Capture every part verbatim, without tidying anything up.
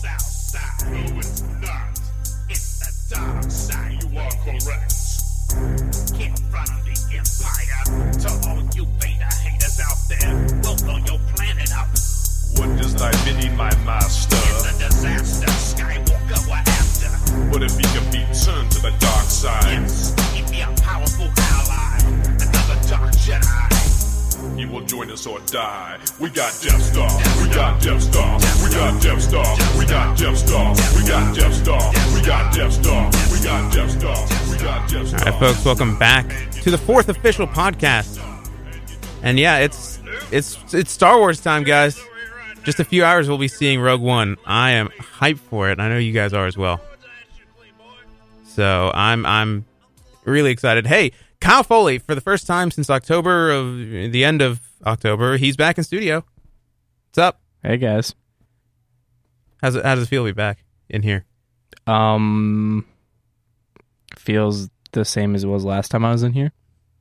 south side. No, it's not. It's the dark side. You are correct. Can't run the empire. To all you beta haters out there, we'll blow your planet up. What does thy bidding, my master? It's a disaster. Skywalker we're after. What if he can be turned to the dark side? Yes, he'd be a powerful ally. Another dark Jedi. He will join us or die. We got Death Star. We got Death Star. We got Death Star. We got Death Star. We got Death Star. We got Death Star. We got Death Star. We got Death Star. All right, folks, welcome back to the fourth official podcast. And yeah, it's it's it's Star Wars time, guys. Just a few hours we'll be seeing Rogue One. I am hyped for it. I know you guys are as well. So I'm I'm really excited. Hey, Kyle Foley, for the first time since October of the end of October, he's back in studio. What's up? Hey guys. How's it how does it feel to be back in here? Um feels the same as it was last time I was in here.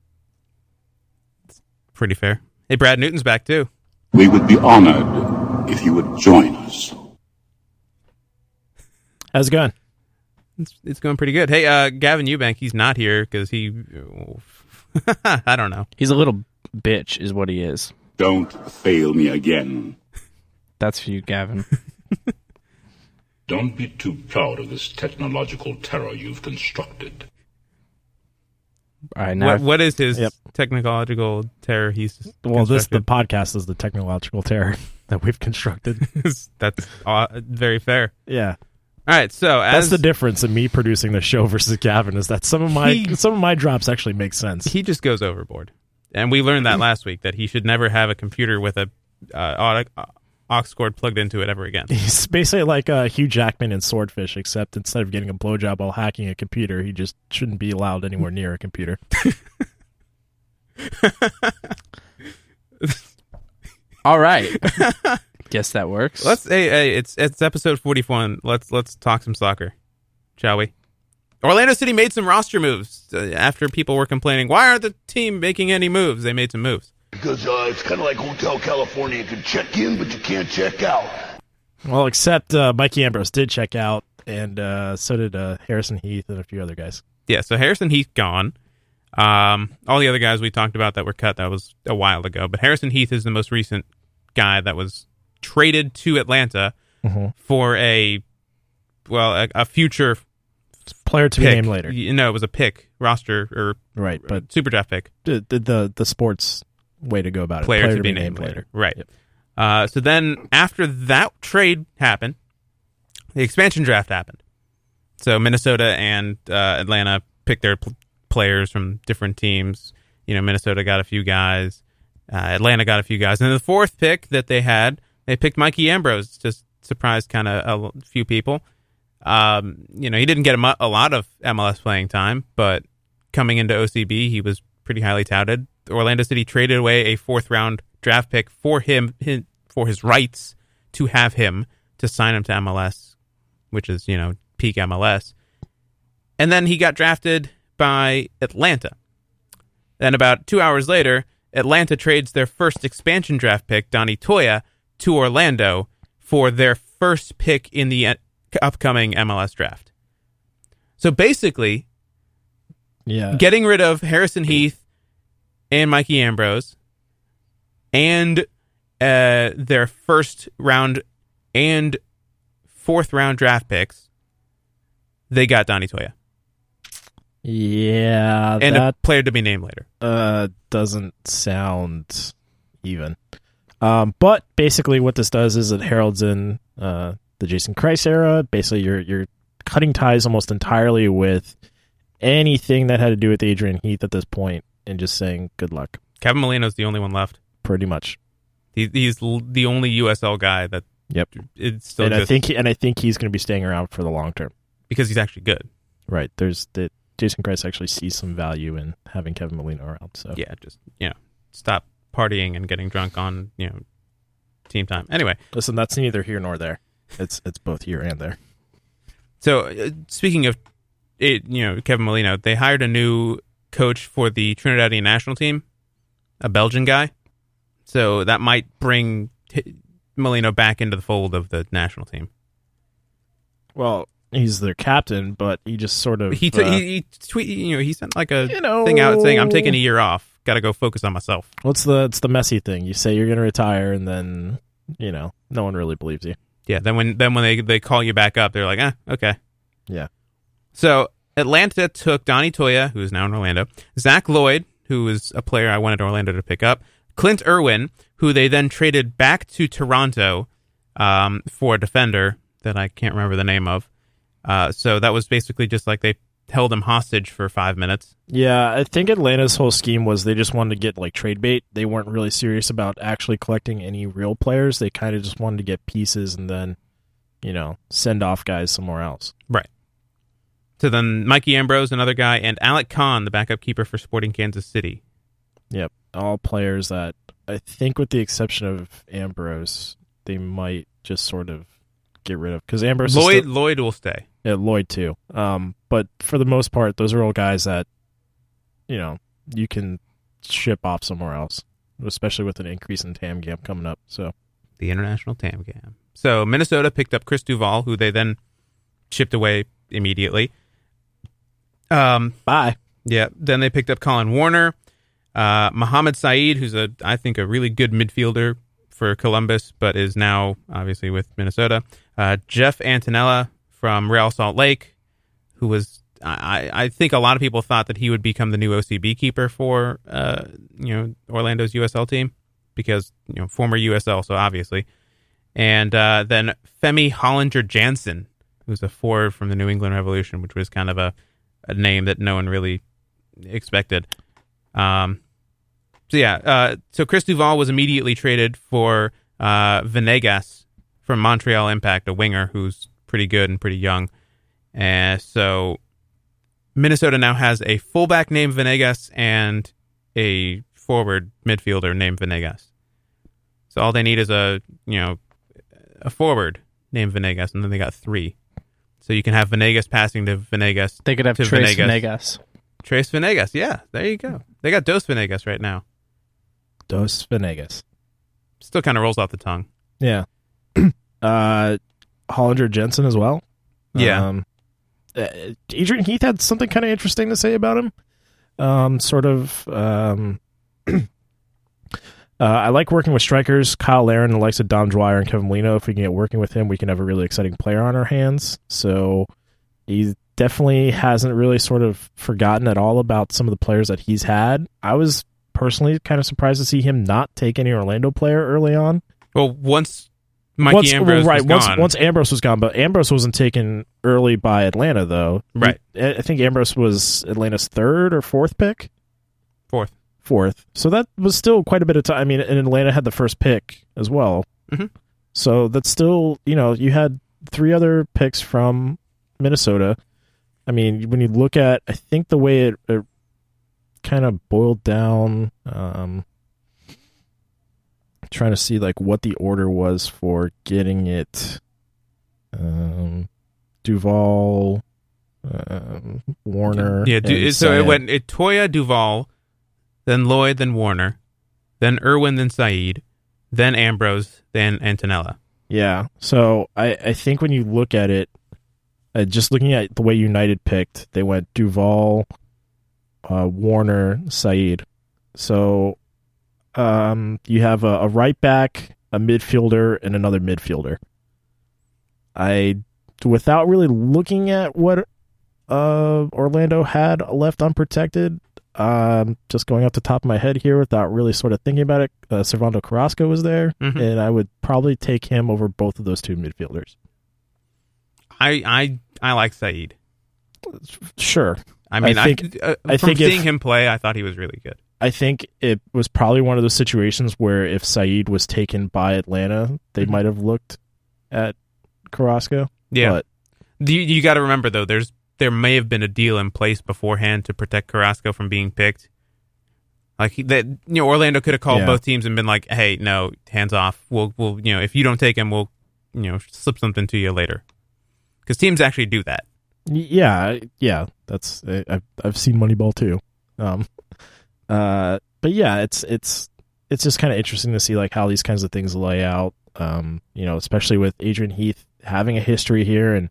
Pretty fair. Hey, Brad Newton's back too. We would be honored if you would join us. How's it going? It's, it's going pretty good. Hey, uh, Gavin Eubank, he's not here because he... I don't know. He's a little bitch is what he is. Don't fail me again. That's for you, Gavin. Don't be too proud of this technological terror you've constructed. All right, now What, what is his Yep. technological terror he's Well, this the constructed? podcast is the technological terror that we've constructed. That's uh, very fair. Yeah, All right, so that's as the difference in me producing the show versus Gavin. Is that some of my He- some of my drops actually make sense. he just goes overboard. And we learned that last week, that he should never have a computer with a uh, au- aux cord plugged into it ever again. He's basically like uh, Hugh Jackman in Swordfish, except instead of getting a blowjob while hacking a computer, he just shouldn't be allowed anywhere near a computer. All right. Guess that works. Let's hey, hey it's it's episode forty-one. Let's let's talk some soccer, shall we? Orlando City made some roster moves uh, after people were complaining. Why aren't the team making any moves? They made some moves. Because uh, it's kind of like Hotel California. You can check in, but you can't check out. Well, except uh, Mikey Ambrose did check out, and uh, so did uh, Harrison Heath and a few other guys. Yeah, so Harrison Heath gone. Um, all the other guys we talked about that were cut, that was a while ago. But Harrison Heath is the most recent guy that was traded to Atlanta Mhm. for a, well, a, a future Player to pick. be named later, You know, it was a pick, roster, or right? But super draft pick. the the the, the sports way to go about it. Player, to, be named, later. Right. Yep. Uh, so then after that trade happened, the expansion draft happened. So Minnesota and uh, Atlanta picked their pl- players from different teams. You know, Minnesota got a few guys. Uh, Atlanta got a few guys. And the fourth pick that they had, they picked Mikey Ambrose. Just surprised kind of a few people. Um, you know, he didn't get a, mu- a lot of M L S playing time, but coming into O C B, he was pretty highly touted. Orlando City traded away a fourth round draft pick for him, his, for his rights to have him, to sign him to M L S, which is, you know, peak M L S. And then he got drafted by Atlanta. Then about two hours later, Atlanta trades their first expansion draft pick, Donnie Toya, to Orlando for their first pick in the upcoming M L S draft. So basically, Yeah, getting rid of Harrison Heath and Mikey Ambrose and uh, their first round and fourth round draft picks, they got Donnie Toya. yeah, And that a player to be named later. uh, doesn't sound even. Um, but basically, what this does is it heralds in uh, the Jason Kreis era. Basically, you're you're cutting ties almost entirely with anything that had to do with Adrian Heath at this point, and just saying good luck. Kevin Molino's the only one left. Pretty much. He, he's l- the only U S L guy that Yep. it's still And I just think he, and I think he's going to be staying around for the long term. because he's actually good. Right. There's the Jason Kreis actually sees some value in having Kevin Molino around. So Yeah, just, you know, stop partying and getting drunk on, you know, team time. Anyway, listen, that's neither here nor there. It's it's both here and there. so uh, speaking of it, you know, Kevin Molino, they hired a new coach for the Trinidadian national team, a Belgian guy. So that might bring t- Molino back into the fold of the national team. Well, he's their captain, but he just sort of He, t- uh, he, he tweet, you know, he sent like a You know- thing out saying, "I'm taking a year off. Got to go focus on myself." what's the it's the messy thing. You say you're going to retire, and then you know no one really believes you. Yeah. Then when then when they they call you back up, they're like, "Ah, okay." Yeah. So Atlanta took Donnie Toya, who is now in Orlando, Zach Lloyd, who is a player I wanted Orlando to pick up, Clint Irwin, who they then traded back to Toronto um, for a defender that I can't remember the name of. Uh, so that was basically just like they held him hostage for five minutes. Yeah, I think Atlanta's whole scheme was they just wanted to get like trade bait. They weren't really serious about actually collecting any real players. They kind of just wanted to get pieces and then, you know, send off guys somewhere else. Right. So then Mikey Ambrose, another guy, and Alec Kahn, the backup keeper for Sporting Kansas City. Yep, all players that I think, with the exception of Ambrose, they might just sort of get rid of because Ambrose is Lloyd still- Lloyd will stay. Yeah, Lloyd too. Um, but for the most part, those are all guys that, you know, you can ship off somewhere else, especially with an increase in T A M G A M coming up. So The international T A M G A M. So Minnesota picked up Chris Duval, who they then shipped away immediately. Um, bye. Yeah. Then they picked up Colin Warner, uh, Mohamed Saeed, who's a I think a really good midfielder for Columbus, but is now obviously with Minnesota. Uh, Jeff Antonella from Real Salt Lake, who was I, I think a lot of people thought that he would become the new O C B keeper for uh, you know Orlando's U S L team because you know former U S L, so obviously. And uh, then Femi Hollinger Jansen, who's a forward from the New England Revolution, which was kind of a, a name that no one really expected. Um, so yeah, uh, so Chris Duval was immediately traded for uh, Venegas from Montreal Impact, a winger who's pretty good and pretty young. And so Minnesota now has a fullback named Venegas and a forward midfielder named Venegas. So all they need is a, you know, a forward named Venegas, and then they got three. So you can have Venegas passing to Venegas. They could have to Trace Venegas. Venegas. Trace Venegas, yeah, there you go. They got Dos Venegas right now. Dos Venegas. Still kind of rolls off the tongue. Yeah. uh, Hollinger Jensen as well. Yeah. Um, uh, Adrian Heath had something kind of interesting to say about him. Um, sort of. Um, uh, I like working with strikers. Kyle Larin, the likes of Dom Dwyer and Kevin Molino. If we can get working with him, we can have a really exciting player on our hands. So he definitely hasn't really sort of forgotten at all about some of the players that he's had. I was personally kind of surprised to see him not take any Orlando player early on. Well, once Mikey once, Ambrose right, was once, gone. once Ambrose was gone, but Ambrose wasn't taken early by Atlanta, though. Right. He- I think Ambrose was Atlanta's third or fourth pick. Fourth. Fourth. So that was still quite a bit of time. I mean, and Atlanta had the first pick as well. Mhm. So that's still, you know, you had three other picks from Minnesota. I mean, when you look at, I think the way it, it kind of boiled down, um, trying to see like what the order was for getting it. Um, Duval, um, Warner. Yeah, du- and so it Syed. went it Toya, Duval, then Lloyd, then Warner, then Irwin, then Saeed, then Ambrose, then Antonella. Yeah. So I, I think when you look at it, uh, just looking at the way United picked, they went Duval, uh, Warner, Saeed. So um, you have a, a right back, a midfielder, and another midfielder. I, without really looking at what uh, Orlando had left unprotected, um, just going off the top of my head here without really sort of thinking about it, uh, Servando Carrasco was there, Mhm. and I would probably take him over both of those two midfielders. I I I like Saeed. Sure. I mean, I, think- uh, I from think if- seeing him play, I thought he was really good. I think it was probably one of those situations where if Saeed was taken by Atlanta, they Mhm. might have looked at Carrasco. Yeah, But you you got to remember though, there's there may have been a deal in place beforehand to protect Carrasco from being picked. Like he, that, you know, Orlando could have called Yeah. both teams and been like, "Hey, no, hands off. We'll we'll you know, if you don't take him, we'll you know slip something to you later." Because teams actually do that. Y- Yeah, yeah, that's I- I've I've seen Moneyball too. Um, uh, but yeah, it's it's it's just kind of interesting to see like how these kinds of things lay out. Um, you know, especially with Adrian Heath having a history here, and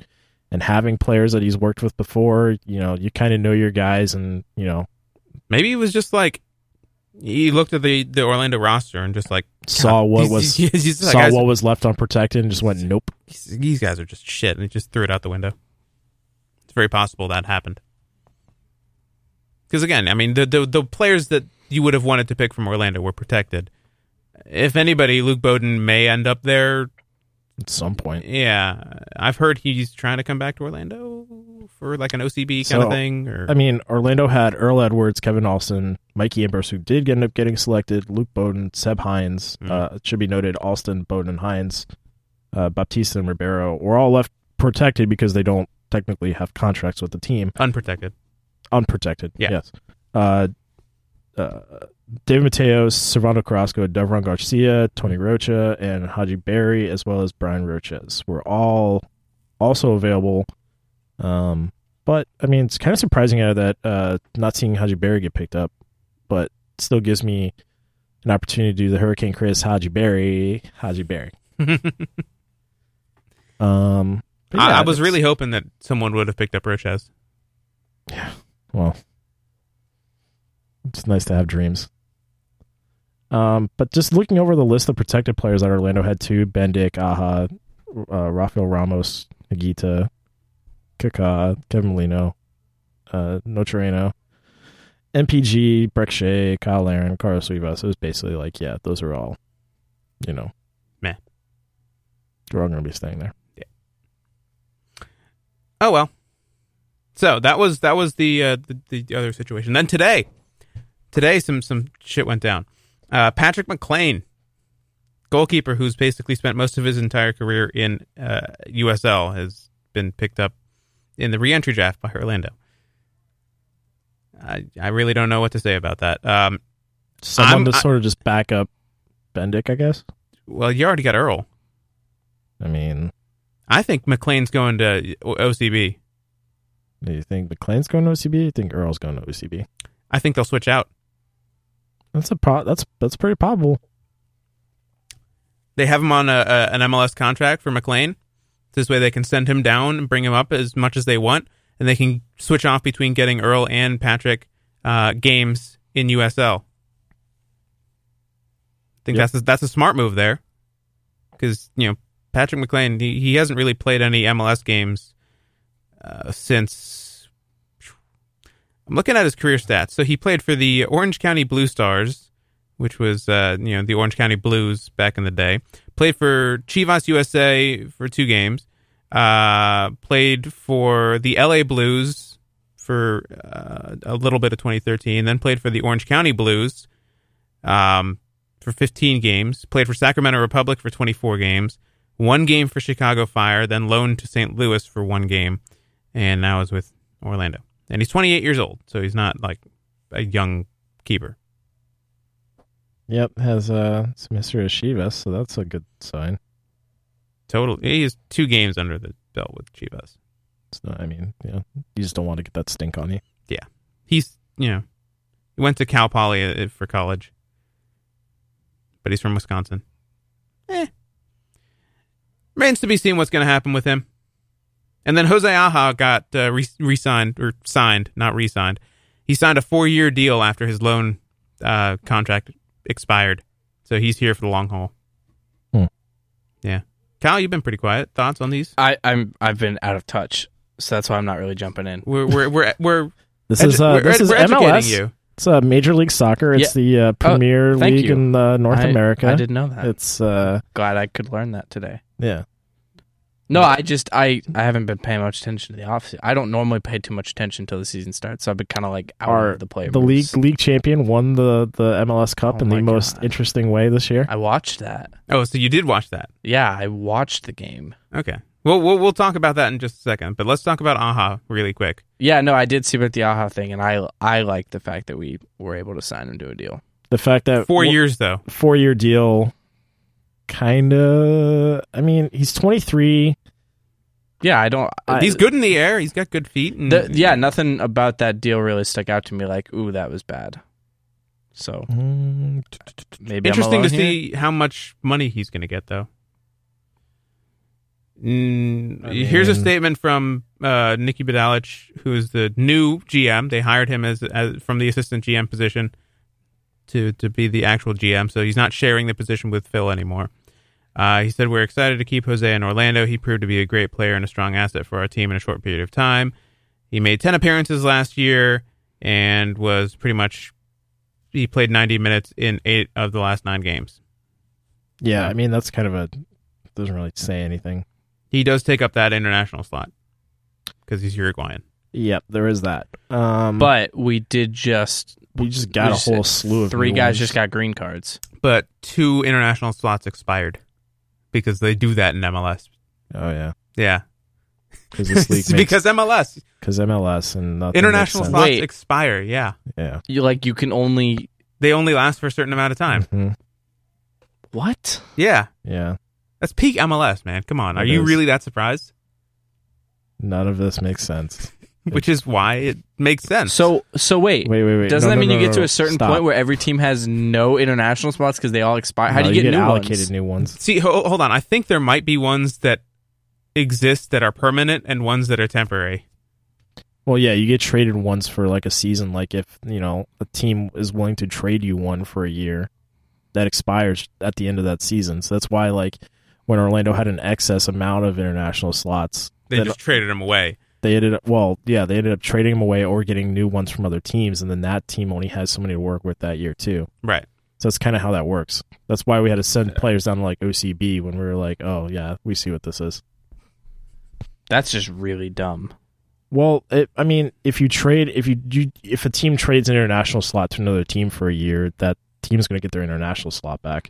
and having players that he's worked with before, you know, you kind of know your guys, and you know, maybe it was just like he looked at the, the Orlando roster and just like saw what these, was these, these saw guys, what was left unprotected and just went nope. These guys are just shit, and he just threw it out the window. It's very possible that happened. Because again, I mean, the, the the players that you would have wanted to pick from Orlando were protected. If anybody, Luke Bowden may end up there at some point. Yeah, I've heard he's trying to come back to Orlando for like an O C B kind So, of thing. Or I mean, Orlando had Earl Edwards, Kevin Alston, Mikey Ambrose, who did end up getting selected, Luke Bowden, Seb Hines. Mm. Uh, it should be noted, Alston, Bowden, Hines, uh, Baptista, and Ribeiro were all left protected because they don't technically have contracts with the team. unprotected. Unprotected, Yeah. yes. Uh, uh, David Mateos, Servando Carrasco, Devron Garcia, Tony Rocha, and Haji Berry, as well as Brian Roches, were all also available. Um, but, I mean, it's kind of surprising out of that, uh, not seeing Haji Berry get picked up, but still gives me an opportunity to do the Hurricane Chris Haji Berry, Haji Berry. um, but I, yeah, I was it's- really hoping that someone would have picked up Roches. Yeah, well, it's nice to have dreams. Um, but just looking over the list of protected players that Orlando had too, Bendick, Aha, uh, Rafael Ramos, Higuita, Kaká, Kevin Molino, uh, Nochereno, M P G, Breck Shea, Kyle Laren, Carlos Rivas. It was basically like, yeah, those are all, you know, Meh. They're all going to be staying there. Oh well. So that was that was the, uh, the the other situation. Then today, today some some shit went down. Uh, Patrick McLean, goalkeeper who's basically spent most of his entire career in uh, U S L, has been picked up in the re-entry draft by Orlando. I I really don't know what to say about that. Um, Someone I'm- to I- sort of just back up Bendick, I guess. well, you already got Earl. I mean, I think McLean's going to O C B. do you think McLean's going to O C B? Or do you think Earl's going to O C B? I think they'll switch out. That's a pro- that's that's pretty probable. They have him on a, a an M L S contract for McLean. This way they can send him down and bring him up as much as they want, and they can switch off between getting Earl and Patrick uh, games in U S L. I think Yep. that's a, that's a smart move there, because you know Patrick McLean he, he hasn't really played any M L S games uh, since. I'm looking at his career stats. So he played for the Orange County Blue Stars, which was uh, you know the Orange County Blues back in the day. Played for Chivas U S A for two games. Uh, played for the L A Blues for uh, a little bit of twenty thirteen. Then played for the Orange County Blues um, for fifteen games. Played for Sacramento Republic for twenty-four games. One game for Chicago Fire. Then loaned to Saint Louis for one game. And now is with Orlando. And he's twenty-eight years old, so he's not like a young keeper. Yep, has uh, some history of Chivas, so that's a good sign. Totally. He has two games under the belt with Chivas. It's not, I mean, you know, you just don't want to get that stink on you. Yeah. He's, you know, he went to Cal Poly uh, for college, but he's from Wisconsin. Eh. Remains to be seen what's going to happen with him. And then Jose Aja got uh, re- re-signed, or signed, not re-signed. He signed a four-year deal after his loan uh, contract expired. So he's here for the long haul. Hmm. Yeah. Kyle, you've been pretty quiet. Thoughts on these? I, I'm I've been out of touch, so that's why I'm not really jumping in. We're we're we're we're This edu- is uh, we're, this ed- is we're M L S. educating you. It's uh, Major League Soccer. It's the uh, Premier thank League you. in uh, North I- America. I didn't know that. It's uh, Glad I could learn that today. yeah. No, I just I, I haven't been paying much attention to the offseason. I don't normally pay too much attention until the season starts, so I've been kind of like out Our of the player the moves. league league champion won the, the M L S Cup Oh in the my most God. interesting way this year. I watched that. Oh, so you did watch that? Yeah, I watched the game. Okay. Well, we'll we'll talk about that in just a second, but let's talk about Aja really quick. Yeah, no, I did see about the Aja thing, and I I like the fact that we were able to sign him to a deal. The fact that Four w- years though. four year deal, kind of. I mean, he's twenty-three. Yeah, I don't. I, He's good in the air. He's got good feet. And, the, yeah, nothing about that deal really stuck out to me. Like, ooh, that was bad. So Mm, maybe Interesting I'm to alone here. see how much money he's going to get though. Mm, I here's a mean- statement from uh, Nikki Badalich, who is the new G M. They hired him as, as from the assistant G M position to to be the actual G M, so he's not sharing the position with Phil anymore. Uh, he said, "We're excited to keep Jose in Orlando. He proved to be a great player and a strong asset for our team in a short period of time. He made ten appearances last year and was pretty much he played ninety minutes in eight of the last nine games. Yeah, I mean that's kind of a doesn't really say anything. He does take up that international slot because he's Uruguayan. Yep, there is that. Um, But we did just we just got we a just- whole slew of three new guys ones. just got green cards. But two international slots expired because they do that in M L S. Oh yeah, Yeah, because this league It's makes, because M L S because M L S and nothing international makes slots sense. Wait. expire. Yeah, Yeah. You like you can only they only last for a certain amount of time. Mhm. what? Yeah, Yeah. that's peak M L S, man. Come on, are It you is. really that surprised? None of this makes sense. Which is why it makes sense. So so wait. Wait, wait, wait. Doesn't No, that no, mean no, you get no, to no. a certain Stop. point where every team has no international spots because they all expire? How No, do you get, new allocated ones? new ones? See, ho- hold on. I think there might be ones that exist that are permanent and ones that are temporary. Well, yeah, you get traded once for like a season. Like if you know a team is willing to trade you one for a year, that expires at the end of that season. So that's why, like, when Orlando had an excess amount of international slots, They that just traded him away. they ended up. Well, yeah, they ended up trading them away or getting new ones from other teams, and then that team only has somebody to work with that year too. Right. So that's kind of how that works. That's why we had to send players down to like O C B when we were like, oh yeah, we see what this is. That's just really dumb. Well, it, I mean, if you trade, if you, you if a team trades an international slot to another team for a year, that team's going to get their international slot back.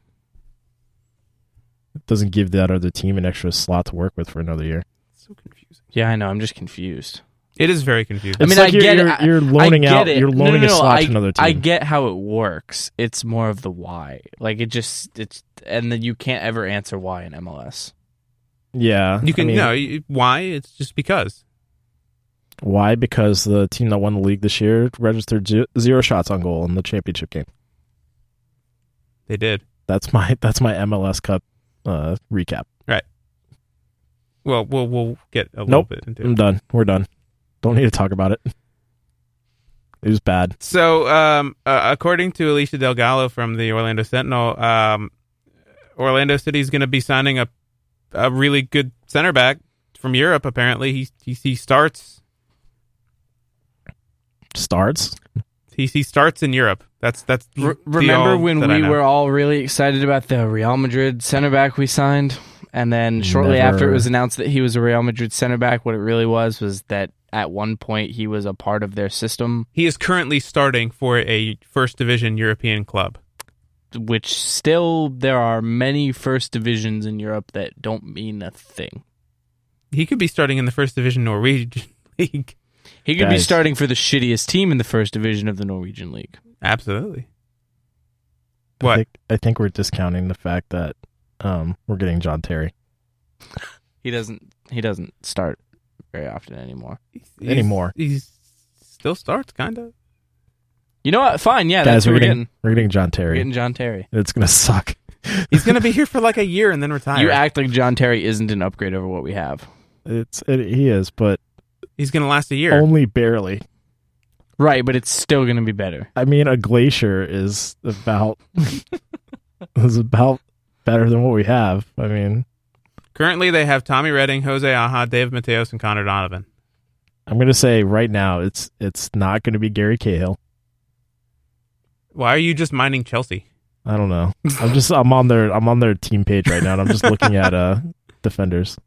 It doesn't give that other team an extra slot to work with for another year. So confusing. Yeah, I know. I'm just confused. It is very confusing. It's I mean, like I you're, get you're, it. I- you're loaning I get out. it. You're No, loaning no, a no, slot I, to another team. I get how it works. It's more of the why. Like it just it's and then you can't ever answer why in M L S. yeah, You can I mean, no. you- Why? It's just because. Why? Because the team that won the league this year registered ze- zero shots on goal in the championship game. They did. That's my that's my M L S Cup uh, recap. Right. Well, we'll we'll get a little Nope, bit into I'm it. done. We're done. Don't need to talk about it. It was bad. So, um, uh, according to Alicia Delgado from the Orlando Sentinel, um, Orlando City is going to be signing a a really good center back from Europe. Apparently, he he, he starts Starts. he he starts in Europe. That's that's Re- the remember all when that I we know. were all really excited about the Real Madrid center back we signed, and then shortly Never. after it was announced that he was a Real Madrid center back, what it really was was that at one point he was a part of their system, He is currently starting for a first division European club. which still there are many first divisions in Europe that don't mean a thing. He could be starting in the first division Norwegian league. He could be Guys. starting for the shittiest team in the first division of the Norwegian league. Absolutely. I What? think, I think we're discounting the fact that um, we're getting John Terry He doesn't. He doesn't start very often anymore. He's- anymore. He's still starts, kind of. You know what? Fine. Yeah, Guys, that's what we're we're getting, getting. we're getting John We're Terry. getting John Terry. It's gonna suck. He's going to be here for like a year and then retire. You act like John Terry isn't an upgrade over what we have. It's it, he is, but He's going to last a year. only barely. Right, but it's still going to be better. I mean, a glacier is about is about better than what we have. I mean, Currently, they have Tommy Redding, Jose Aja, Dave Mateos, and Connor Donovan. I'm gonna say right now, it's it's not gonna be Gary Cahill. Why are you just mining Chelsea? I don't know. I'm just I'm on their I'm on their team page right now, and I'm just looking at uh defenders.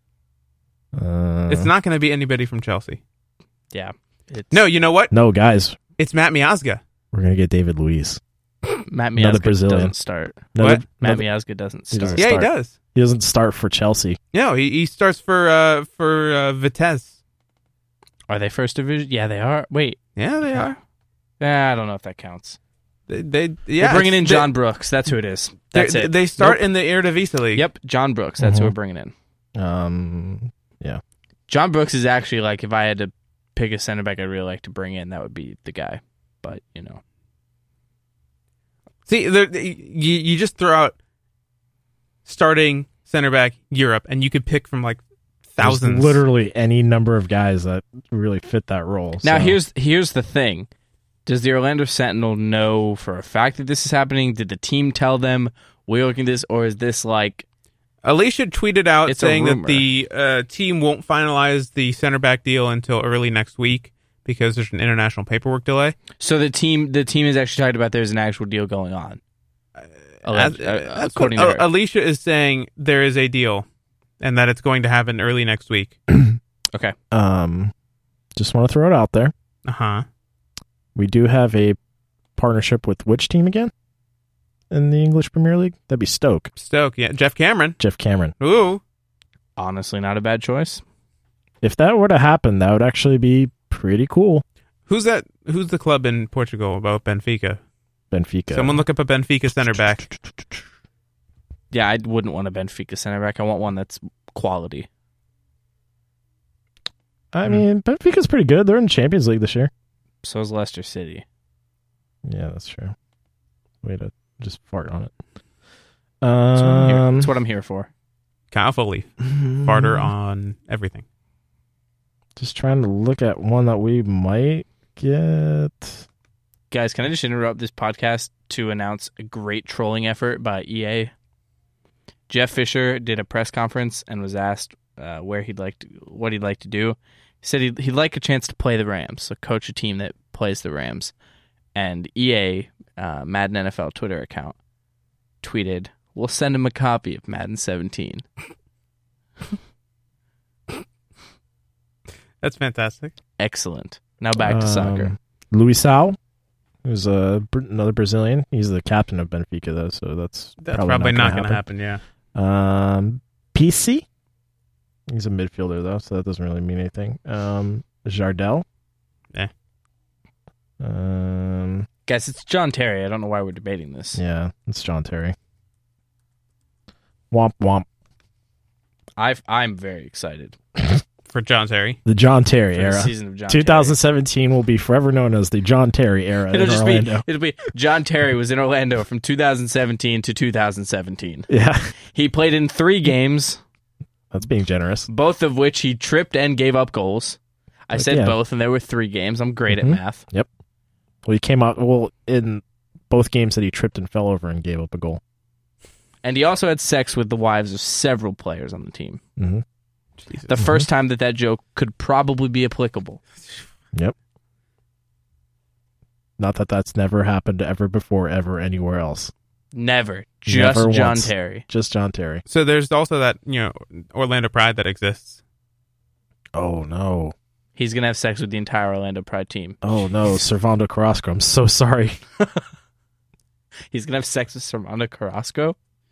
Uh, It's not going to be anybody from Chelsea. Yeah. It's No, you know what? no guys. It's Matt Miazga. We're gonna get David Luiz. Matt Another Miazga Brazilian. doesn't start. Another- What? Matt another- Miazga doesn't He start. doesn't Yeah, start. he does. He doesn't start for Chelsea. No, he, he starts for uh, for uh, Vitesse. Are they first division? Yeah, they are. Wait. Yeah, they are. Eh, I don't know if that counts. They, they yeah, They're bringing in it's- John Brooks. That's who it is. They, That's they, it. They start Nope. in the Eredivisie League. Yep, John Brooks. That's who Mhm. we're bringing in. Um, yeah. John Brooks is actually like, if I had to pick a center back I'd really like to bring in, that would be the guy. But, you know. See, there- you you just throw out starting center back, Europe, and you could pick from like thousands. There's literally any number of guys that really fit that role. Now so. here's here's the thing. Does the Orlando Sentinel know for a fact that this is happening? Did the team tell them we're looking at this, or is this like Alicia tweeted out It's a saying that rumor. the uh, team won't finalize the center back deal until early next week because there's an international paperwork delay. so the team the team is actually talking about there's an actual deal going on? As- uh, that's according what to her. Alicia is saying, there is a deal and that it's going to happen early next week. Okay. Um, just want to throw it out there. Uh-huh. We do have a partnership with which team again in the English Premier League? That'd be Stoke. Stoke, yeah. Jeff Cameron. Jeff Cameron. Ooh. Honestly, not a bad choice. If that were to happen, that would actually be pretty cool. Who's that? Who's the club in Portugal about Benfica? Benfica. Someone look up a Benfica center back. Yeah, I wouldn't want a Benfica center back. I want one that's quality. I mean, Benfica's pretty good. They're in the Champions League this year. So is Leicester City. Yeah, that's true. Way to just fart on it. That's what I'm here, Um, that's what I'm here for. Kyle Foley. Farter on everything. Just trying to look at one that we might get. Guys, can I just interrupt this podcast to announce a great trolling effort by E A? Jeff Fisher did a press conference and was asked uh, where he'd like to, what he'd like to do. He said he'd, he'd like a chance to play the Rams, so coach a team that plays the Rams. And E A, uh, Madden N F L Twitter account, tweeted, "We'll send him a copy of Madden seventeen." That's fantastic. Excellent. Now back to soccer. Um, Luisao, who's a, another Brazilian. He's the captain of Benfica, though, so that's, That's probably, probably, not not going going to happen, yeah. Um, P C. He's a midfielder, though, so that doesn't really mean anything. Um, Jardel. Eh. Um, Guys, it's John Terry. I don't know why we're debating this. yeah, it's John Terry. Womp womp. I've, I'm very excited For John Terry. The John Terry for the era. season of John twenty seventeen will be forever known as the John Terry era Terry. It'll in just Orlando. be it'll be John Terry was in Orlando from two thousand seventeen to two thousand seventeen. Yeah, He played in three games, that's being generous. both of which he tripped and gave up goals. I But said yeah. both, and there were three games. I'm great Mhm. at math. Well, he came out well in both games that he tripped and fell over and gave up a goal. And he also had sex with the wives of several players on the team. Mm-hmm. The first time that that joke could probably be applicable. Yep. Not that that's never happened ever before, ever anywhere else. Never. Just Never John once. Terry. Just John Terry. So there's also that, you know, Orlando Pride that exists. Oh no. He's going to have sex with the entire Orlando Pride team. Oh no, Servando Carrasco. I'm so sorry. He's going to have sex with Servando Carrasco?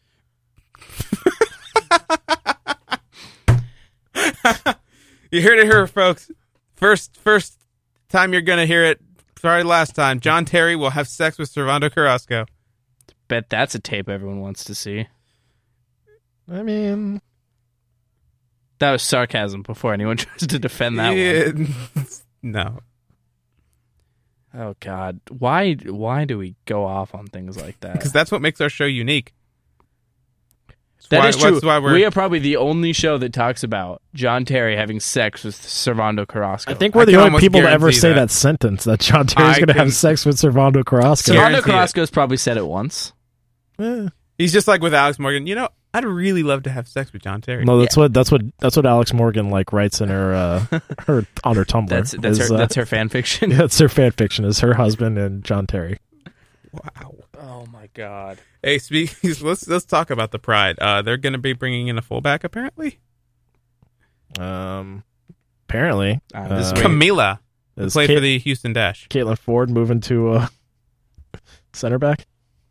You heard it here, folks. First first time you're going to hear it. Sorry, last time. John Terry will have sex with Servando Carrasco. Bet that's a tape everyone wants to see. I mean, That was sarcasm before anyone tries to defend that one. Yeah. No. Oh God, why? Why do we go off on things like that? Because that's what makes our show unique. That's That why, is true. That's why we're, We are probably the only show that talks about John Terry having sex with Servando Carrasco. I think we're I the can only almost people to ever guarantee say that. that. sentence that John Terry's I going to can- have sex with Servando Carrasco. Yeah. Servando guarantee it. Carrasco's probably said it once. Eh. He's just like with Alex Morgan. You know, I'd really love to have sex with John Terry. No, that's what that's what that's what Alex Morgan like writes in her uh, her on her Tumblr. That's that's is, her. uh, That's her fan fiction. yeah, that's her fan fiction. Is her husband and John Terry. Wow. Oh my God. Hey, speak, let's let's talk about the Pride. Uh, they're going to be bringing in a fullback, apparently. Um, apparently, Uh, this is uh, where- Camila, who is played Kate- for the Houston Dash. Caitlin Ford moving to uh, center back.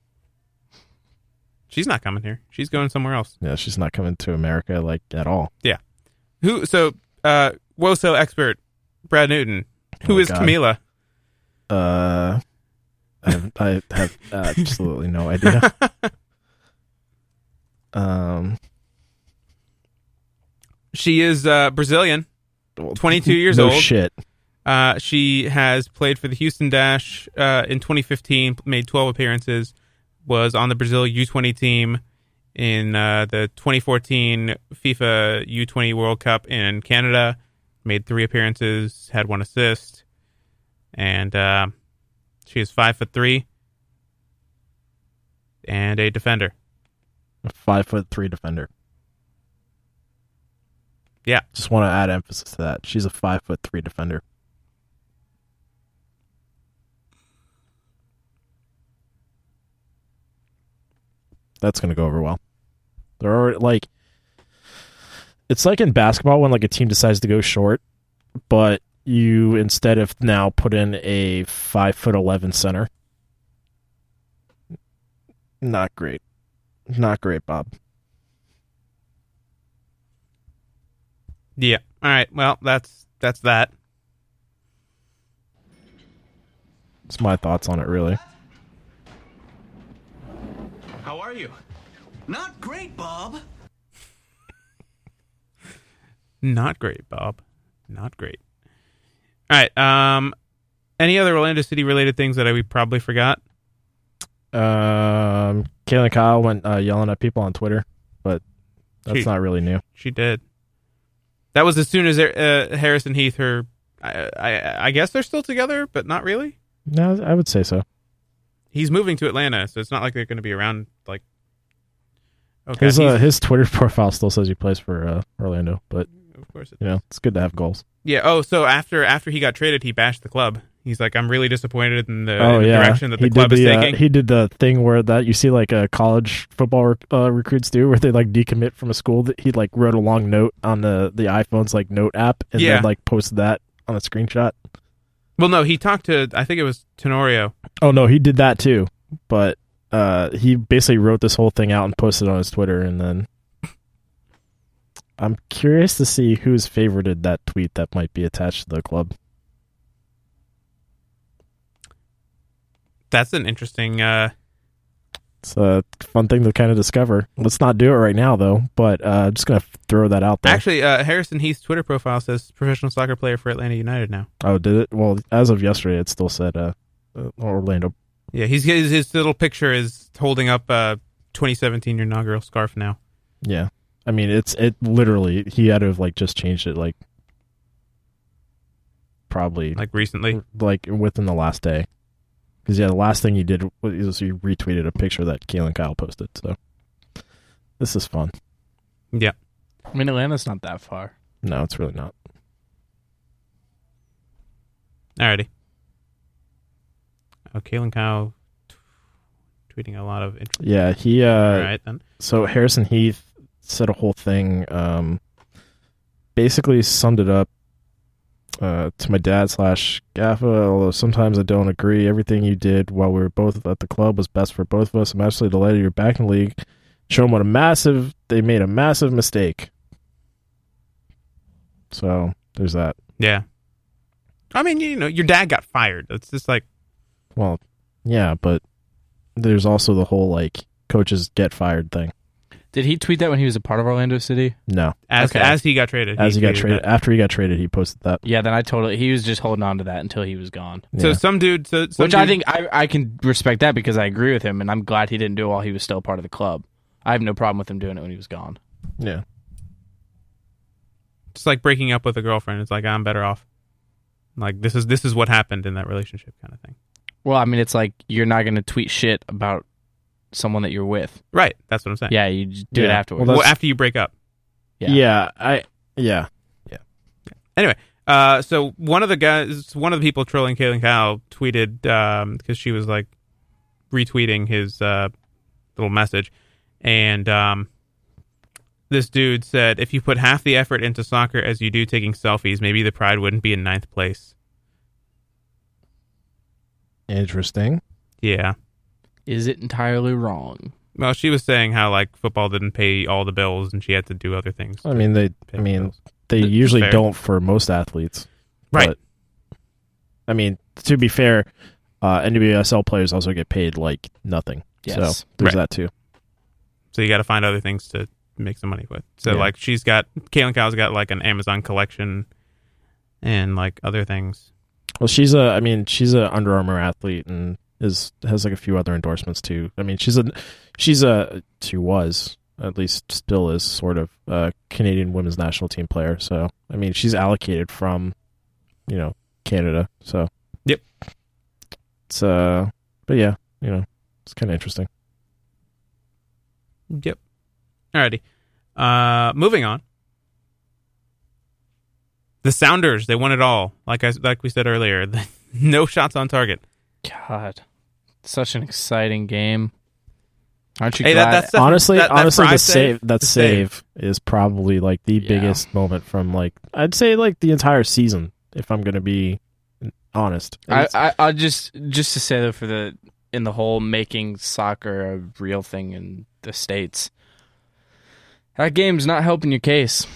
She's not coming here. She's going somewhere else. Yeah, she's not coming to America like at all. Who? So, uh, Woso expert Brad Newton. Who Oh, is God. Camila? Uh, I have, I have absolutely no idea. Um, She is uh, Brazilian. well, twenty-two years no old. Shit. Uh, she has played for the Houston Dash uh, in twenty fifteen, made twelve appearances, was on the Brazil U twenty team, in uh, the twenty fourteen FIFA U twenty World Cup in Canada. Made three appearances, had one assist, and uh, she is five foot three and a defender. A five foot three defender. Yeah. Just want to add emphasis to that. She's a five foot three defender. That's going to go over well. There are like, it's like in basketball when like a team decides to go short, but you instead of now put in a five foot eleven center. Not great. Not great, Bob. Yeah. All right. Well, that's that's that. That's my thoughts on it, really. How are you? Not great, Bob. Not great, Bob. Not great. All right. Um, any other Orlando City related things that I we probably forgot? Um, Kayla Kyle went uh, yelling at people on Twitter, but that's She- not really new. She did. That was as soon as uh, Harrison Heath, her, I, I, I guess they're still together, but not really. No, I would say so. He's moving to Atlanta, so it's not like they're going to be around. Like, okay, His uh, he's- his Twitter profile still says he plays for uh, Orlando, but of course, it you know it's good to have goals. yeah. Oh, so after after he got traded, he bashed the club. He's like, I'm really disappointed in the, oh in the yeah, direction that the he club did is the, uh, taking. he did the thing where that you see like uh, college football rec- uh, recruits do, where they like decommit from a school. That he like wrote a long note on the the iPhone's like note app, and Yeah. then like posted that on a screenshot. Well, no, he talked to, I think it was Tenorio. Oh no, he did that too, but uh, he basically wrote this whole thing out and posted it on his Twitter, and then I'm curious to see who's favorited that tweet that might be attached to the club. That's an interesting. Uh, It's a fun thing to kind of discover. Let's not do it right now, though, but uh, just going to throw that out there. actually, uh, Harrison Heath's Twitter profile says professional soccer player for Atlanta United now. Oh, did it? Well, as of yesterday, it still said uh, uh, Orlando. Yeah, he's his, his little picture is holding up a twenty seventeen inaugural scarf now. Yeah. I mean, it's it literally, he had to have like just changed it like probably Like recently. like within the last day. Because, yeah, the last thing he did was he retweeted a picture that Kalen Kyle posted. So, this is fun. Yeah. I mean, Atlanta's not that far. No, it's really not. Alrighty. Oh, Kalen Kyle t- tweeting a lot of interest. Yeah, he... Uh, All right, then. So, Harrison Heath said a whole thing, um, basically summed it up uh, to my dad slash Gaffa, although sometimes I don't agree. Everything you did while we were both at the club was best for both of us. I'm absolutely delighted you're back in the league. Show them what a massive, they made a massive mistake. So, there's that. Yeah. I mean, you know, your dad got fired. It's just like... Well, yeah, but there's also the whole, like, coaches get fired thing. Did he tweet that when he was a part of Orlando City? No. As Okay. as he got traded. As he got tweeted traded, that. after he got traded, he posted that. Yeah, then I totally. He was just holding on to that until he was gone. So Yeah. some dude... So, some Which I dude- think I, I can respect that because I agree with him, and I'm glad he didn't do it while he was still part of the club. I have no problem with him doing it when he was gone. Yeah. It's like breaking up with a girlfriend. It's like, I'm better off. Like, this is this is what happened in that relationship kind of thing. Well, I mean, it's like you're not going to tweet shit about someone that you're with. Right. That's what I'm saying. Yeah, you just do it Yeah. afterwards. Well, Well, after you break up. Yeah. Yeah, I... Yeah. Anyway, uh, so one of the guys, one of the people trolling Kalen Kyle tweeted, because she was like retweeting his uh, little message, and um, this dude said, if you put half the effort into soccer as you do taking selfies, maybe the Pride wouldn't be in ninth place. Interesting. Yeah. Is it entirely wrong? Well, she was saying how like football didn't pay all the bills and she had to do other things. I mean, they. pay I the mean, bills. they That's usually fair. don't for most athletes, Right. But, I mean, to be fair, uh, N W S L players also get paid like nothing. Yes. So there's Right. that too. So you got to find other things to make some money with. So Yeah. like she's got, Kalen Kyle's got like an Amazon collection and like other things. Well, she's a. I mean, she's a Under Armour athlete and is has like a few other endorsements too. I mean, she's a. She's a. She was at least still is sort of a Canadian women's national team player. So, I mean, she's allocated from, you know, Canada. So, yep. It's, uh, but yeah, you know, it's kind of interesting. Yep. Alrighty. Uh, moving on. The Sounders, they won it all. Like I, like we said earlier, no shots on target. God, such an exciting game. Aren't you hey, glad? That, that's honestly, that, that honestly, the save, save, that the save, save is probably like the Yeah. biggest moment from like I'd say like the entire season. If I'm going to be honest, I, It's- I, I'll just just to say that for the in the whole making soccer a real thing in the States, that game's not helping your case.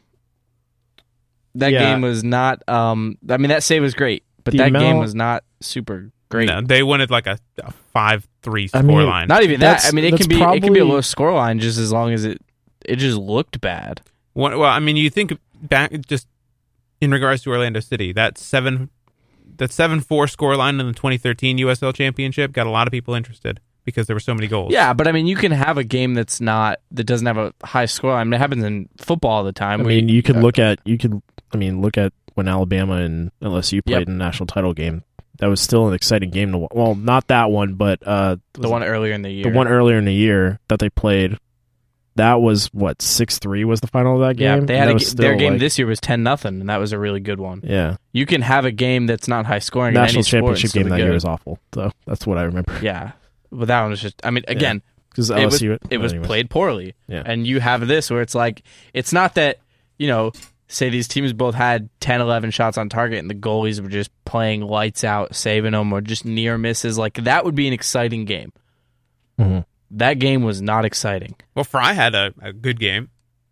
That Yeah. game was not. Um, I mean, that save was great, but The that game amount- was not super great. No, they wanted like a, a five three I mean, scoreline. Not even that. That's- I mean, it that's can be it can be a probably- low scoreline just as long as it it just looked bad. Well, I mean, you think back just in regards to Orlando City, that seven that seven four scoreline in the twenty thirteen U S L Championship got a lot of people interested because there were so many goals. Yeah, but I mean, you can have a game that's not that doesn't have a high score. I mean, it happens in football all the time. I where mean, you could uh, look at you could. I mean, look at when Alabama and L S U played Yep. in the national title game. That was still an exciting game to. wa- Well, not that one, but uh, the one earlier in the year. the one earlier in the year that they played. That was what six three was the final of that Yeah, game. they had That a, was g- still, their game like- this year was ten nothing, and that was a really good one. Yeah, You can have a game that's not high scoring. in national any sport and championship still game be that good. year was awful. So that's what I remember. Yeah, but that one was just. I mean, again, Because it was L S U it was anyways. played poorly. Yeah. And you have this where it's like it's not that you know. Say these teams both had ten, eleven shots on target, and the goalies were just playing lights out, saving them, or just near misses. Like that would be an exciting game. Mhm. That game was not exciting. Well, Fry had a, a good game.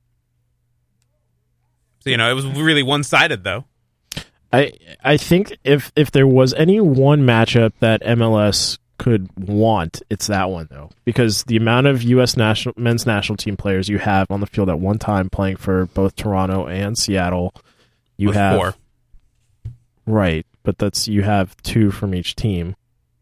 So, you know, it was really one-sided, though. I I think if if there was any one matchup that M L S could want, it's that one though, because the amount of U S national men's national team players you have on the field at one time playing for both Toronto and Seattle, you With have four. right, but that's you have two from each team.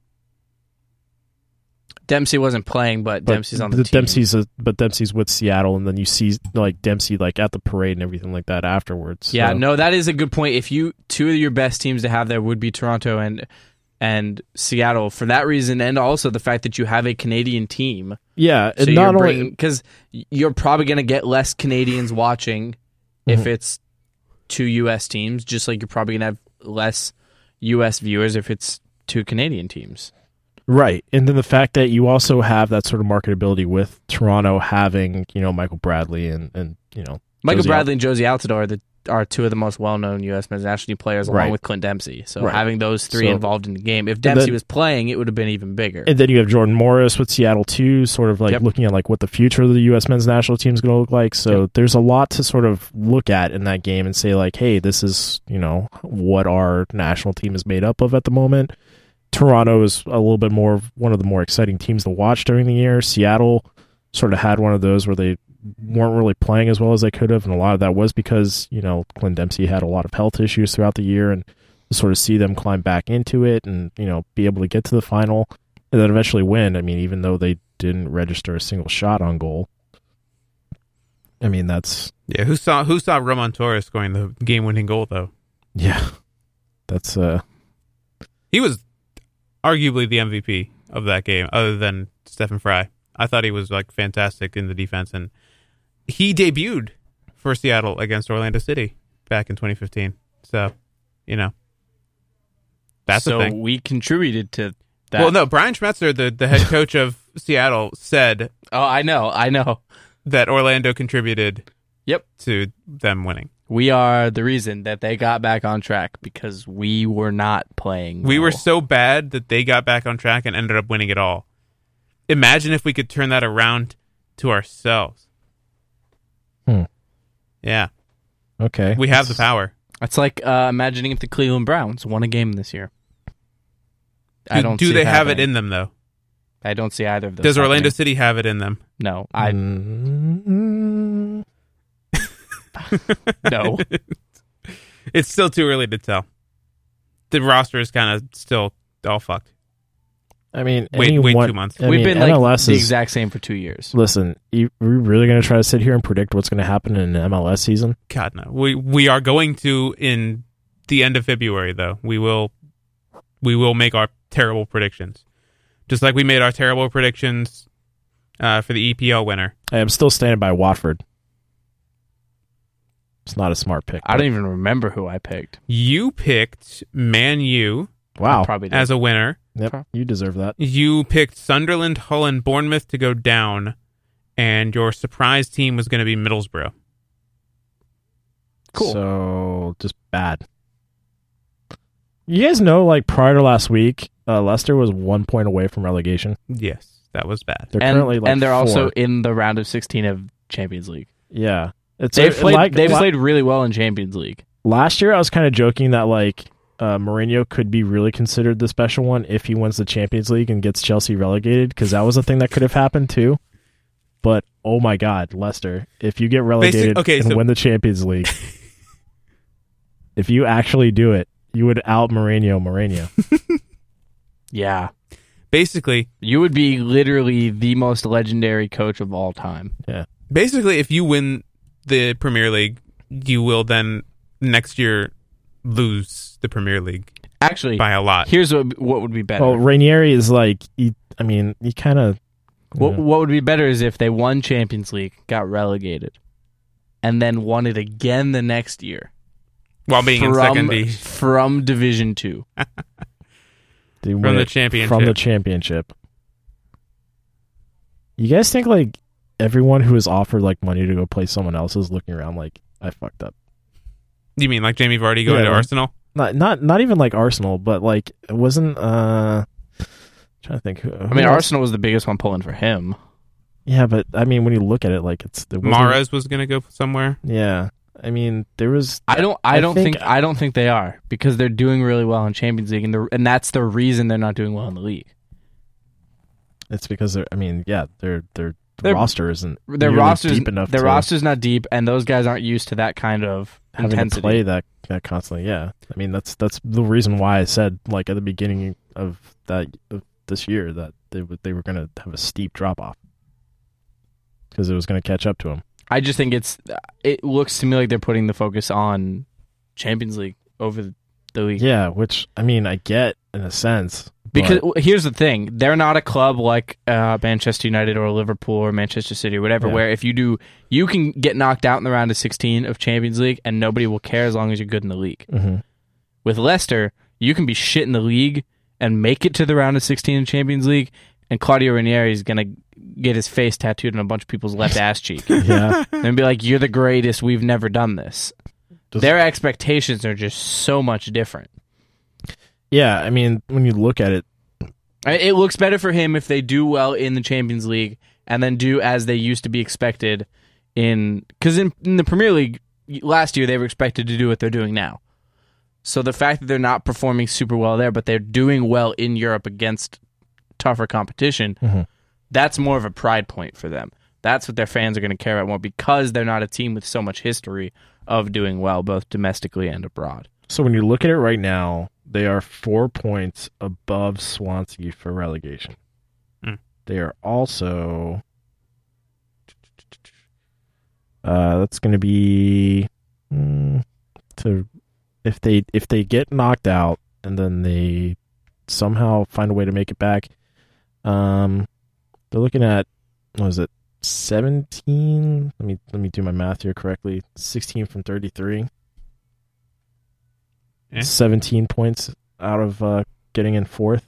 Dempsey wasn't playing, but, But Dempsey's on the, team. Dempsey's a, but Dempsey's with Seattle, and then you see like Dempsey like at the parade and everything like that afterwards. Yeah, so. no, that is a good point. If you two of your best teams to have there would be Toronto and and Seattle for that reason, and also the fact that you have a Canadian team. yeah, So and not you're only because you're probably going to get less Canadians watching if Mhm. it's two U S teams, just like you're probably going to have less U S viewers if it's two Canadian teams. right, and then the fact that you also have that sort of marketability with Toronto having you know Michael Bradley and and you know Michael Josie Bradley and Josie Altidore are, the, are two of the most well-known U S men's national team players, along Right. with Clint Dempsey. So Right. having those three So- involved in the game, if Dempsey then- was playing, it would have been even bigger. And then you have Jordan Morris with Seattle too, sort of like Yep. looking at like what the future of the U S men's national team is going to look like. So there's a lot to sort of look at in that game and say like, hey, this is you know what our national team is made up of at the moment. Toronto is a little bit more of one of the more exciting teams to watch during the year. Seattle sort of had one of those where they weren't really playing as well as they could have, and a lot of that was because you know Clint Dempsey had a lot of health issues throughout the year, and to sort of see them climb back into it and you know be able to get to the final and then eventually win. I mean, even though they didn't register a single shot on goal, I mean that's Yeah, who saw who saw Roman Torres scoring the game-winning goal, though? yeah, that's uh He was arguably the M V P of that game, other than Stephen Fry. I thought he was like fantastic in the defense, and he debuted for Seattle against Orlando City back in twenty fifteen. So, you know, that's so the thing. we contributed to that. Well, no, Brian Schmetzer, the, the head coach of Seattle, said Oh, I know, I know. that Orlando contributed Yep. to them winning. We are the reason that they got back on track because we were not playing. We were well. so bad that they got back on track and ended up winning it all. Imagine if we could turn that around to ourselves. Hmm. Yeah, okay. we have the power. It's like uh, imagining if the Cleveland Browns won a game this year. Do, I don't. do see they have it happening. in them, though? I don't see either of those. Does Orlando happening. City have it in them? No, I Mm, no. It's still too early to tell. The roster is kind of still all fucked. I mean, Wait, wait anyone- two months. I We've mean, been M L like S the is- exact same for two years. Listen, you, are we really going to try to sit here and predict what's going to happen in an M L S season? God no. We we are going to in the end of February though. We will we will make our terrible predictions, just like we made our terrible predictions uh, for the E P L winner. I am still standing by Watford. It's not a smart pick. I don't even remember who I picked. You picked Man U Wow. I probably did. as a winner. Yep, you deserve that. You picked Sunderland, Hull, and Bournemouth to go down, and your surprise team was going to be Middlesbrough. Cool. So, just bad. You guys know, like, prior to last week, uh, Leicester was one point away from relegation. Yes, that was bad. They're and, currently, like, and they're also four. in the round of sixteen of Champions League. Yeah. It's They've a- played. like- they've la- played really well in Champions League. Last year, I was kind of joking that, like, uh, Mourinho could be really considered the special one if he wins the Champions League and gets Chelsea relegated, because that was a thing that could have happened, too. But, oh my God, Leicester, if you get relegated Basic- okay, and so- win the Champions League, if you actually do it, you would out Mourinho Mourinho. Yeah, Basically, you would be literally the most legendary coach of all time. Yeah. basically, if you win the Premier League, you will then next year lose the Premier League Actually, by a lot. here's what what would be better. Well, Ranieri is like, he, I mean, he kind of. What what would be better is if they won Champions League, got relegated, and then won it again the next year While being in from second D. from Division Two. From the championship. From the championship. You guys think, like, everyone who is offered, like, money to go play someone else is looking around like, I fucked up? You mean like Jamie Vardy going Yeah, to like- Arsenal? Not not not even like Arsenal, but, like, it wasn't, uh... trying to think. Who, I mean, Arsenal was the biggest one pulling for him. Yeah, but, I mean, when you look at it, like, it's... It wasn't- Mahrez was going to go somewhere. Yeah. I mean, there was... I don't. I, I don't think- think, I don't think they are because they're doing really well in Champions League, and the, and that's the reason they're not doing well in the league. It's because they're... I mean, yeah, their their Their- roster isn't Their nearly rosters, deep enough their to roster's not deep, and those guys aren't used to that kind of having intensity. to play that that constantly. Yeah, I mean that's that's the reason why I said, like, at the beginning of that of this year that they would they were going to have a steep drop off because it was going to catch up to them. I just think it's. It looks to me like they're putting the focus on Champions League over the league. Yeah, which I mean I get in a sense Because but- here's the thing, they're not a club like uh, Manchester United or Liverpool or Manchester City or whatever, Yeah. where if you do, you can get knocked out in the round of sixteen of Champions League and nobody will care as long as you're good in the league. Mhm. With Leicester, you can be shit in the league and make it to the round of sixteen in Champions League, and Claudio Ranieri is going to get his face tattooed on a bunch of people's left ass cheek. yeah, And be like, you're the greatest, we've never done this. Just- Their expectations are just so much different. yeah. I mean, when you look at it, I- It looks better for him if they do well in the Champions League and then do as they used to be expected in... Because in, in the Premier League, last year they were expected to do what they're doing now. So the fact that they're not performing super well there, but they're doing well in Europe against tougher competition, Mhm. that's more of a pride point for them. That's what their fans are going to care about more because they're not a team with so much history of doing well, both domestically and abroad. so when you look at it right now, they are four points above Swansea for relegation. Hmm. They are also uh, that's going to be mm, to if they if they get knocked out and then they somehow find a way to make it back. Um, they're looking at what is it seventeen? Let me let me do my math here correctly. Sixteen from thirty-three. Yeah. seventeen points out of uh, getting in fourth.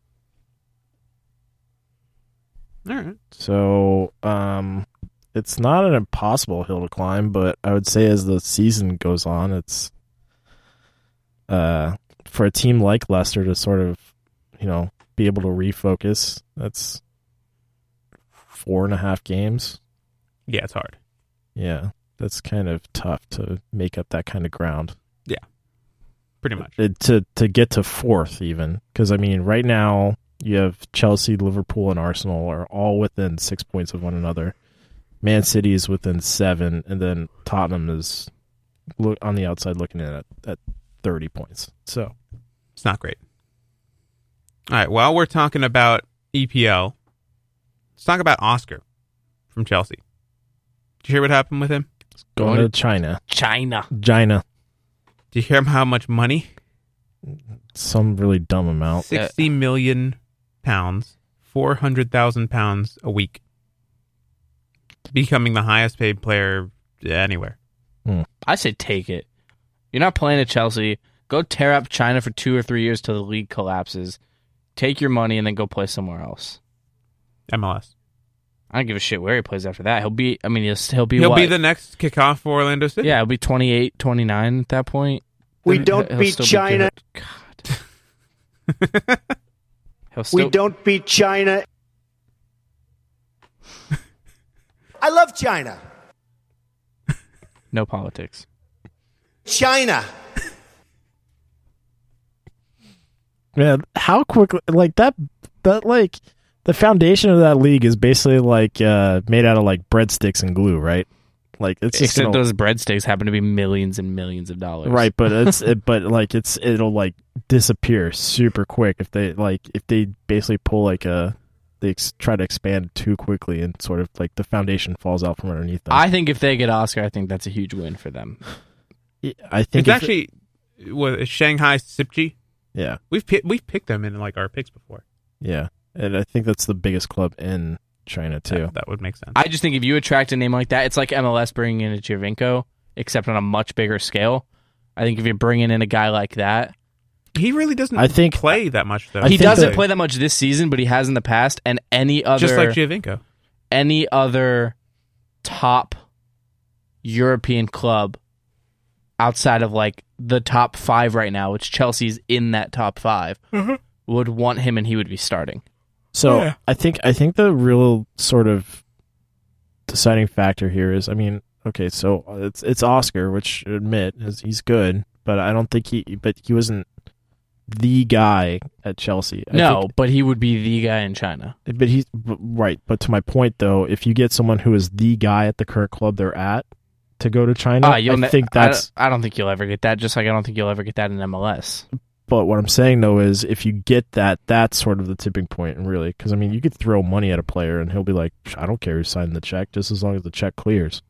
All right. So um, it's not an impossible hill to climb, but I would say as the season goes on, it's uh, for a team like Leicester to sort of, you know, be able to refocus. That's four and a half games. Yeah, it's hard. Yeah, that's kind of tough to make up that kind of ground. Pretty much. It, to to get to fourth even, because I mean right now you have Chelsea, Liverpool, and Arsenal are all within six points of one another. Man City is within seven, and then Tottenham is look on the outside looking at at thirty points. So It's not great. All right, while we're talking about E P L, let's talk about Oscar from Chelsea. Did you hear what happened with him? Going to China. China. China. Did you hear how much money? Some really dumb amount. Sixty million pounds, four hundred thousand pounds a week. Becoming the highest paid player anywhere. Hmm. I say take it. You're not playing at Chelsea. Go tear up China for two or three years till the league collapses. Take your money and then go play somewhere else. M L S. I don't give a shit where he plays after that. He'll be, I mean, he'll, he'll be He'll what? be the next kickoff for Orlando City. Yeah, he'll be twenty-eight, twenty-nine at that point. We Then don't he'll beat still be China. good. God. He'll still, We don't beat China. I love China. No politics. China. Man, how quickly, like that, that like the foundation of that league is basically like uh, made out of like breadsticks and glue, right? Like it's just Except gonna, those breadsticks happen to be millions and millions of dollars. right, but it's it, but like it's it'll like disappear super quick if they like if they basically pull like a they ex- try to expand too quickly and sort of like the foundation falls out from underneath them. I think if they get Oscar, I think that's a huge win for them. I think It's if actually what, Shanghai Sipchi. yeah, We've pi- we've picked them in like our picks before. yeah, and I think that's the biggest club in China too. That, that would make sense. I just think if you attract a name like that, it's like M L S bringing in a Giovinco, except on a much bigger scale. I think if you're bringing in a guy like that, he really doesn't. I think- play that much though. I he think doesn't that- play that much this season, but he has in the past. And any other, just like Giovinco. any other top European club outside of like the top five right now, which Chelsea's in that top five, would want him, and he would be starting. So Yeah. I think I think the real sort of deciding factor here is, I mean, okay, so it's it's Oscar, which I admit is he's good, but I don't think he, but he wasn't the guy at Chelsea. I no, think- but he would be the guy in China. but he's b- right. But to my point, though, if you get someone who is the guy at the current club they're at to go to China, Ah, you'll I ne- think that's. I, I don't think you'll ever get that. Just like I don't think you'll ever get that in M L S. But what I'm saying though is, if you get that, that's sort of the tipping point, really. Because I mean, you could throw money at a player, and he'll be like, "I don't care who signed the check, just as long as the check clears."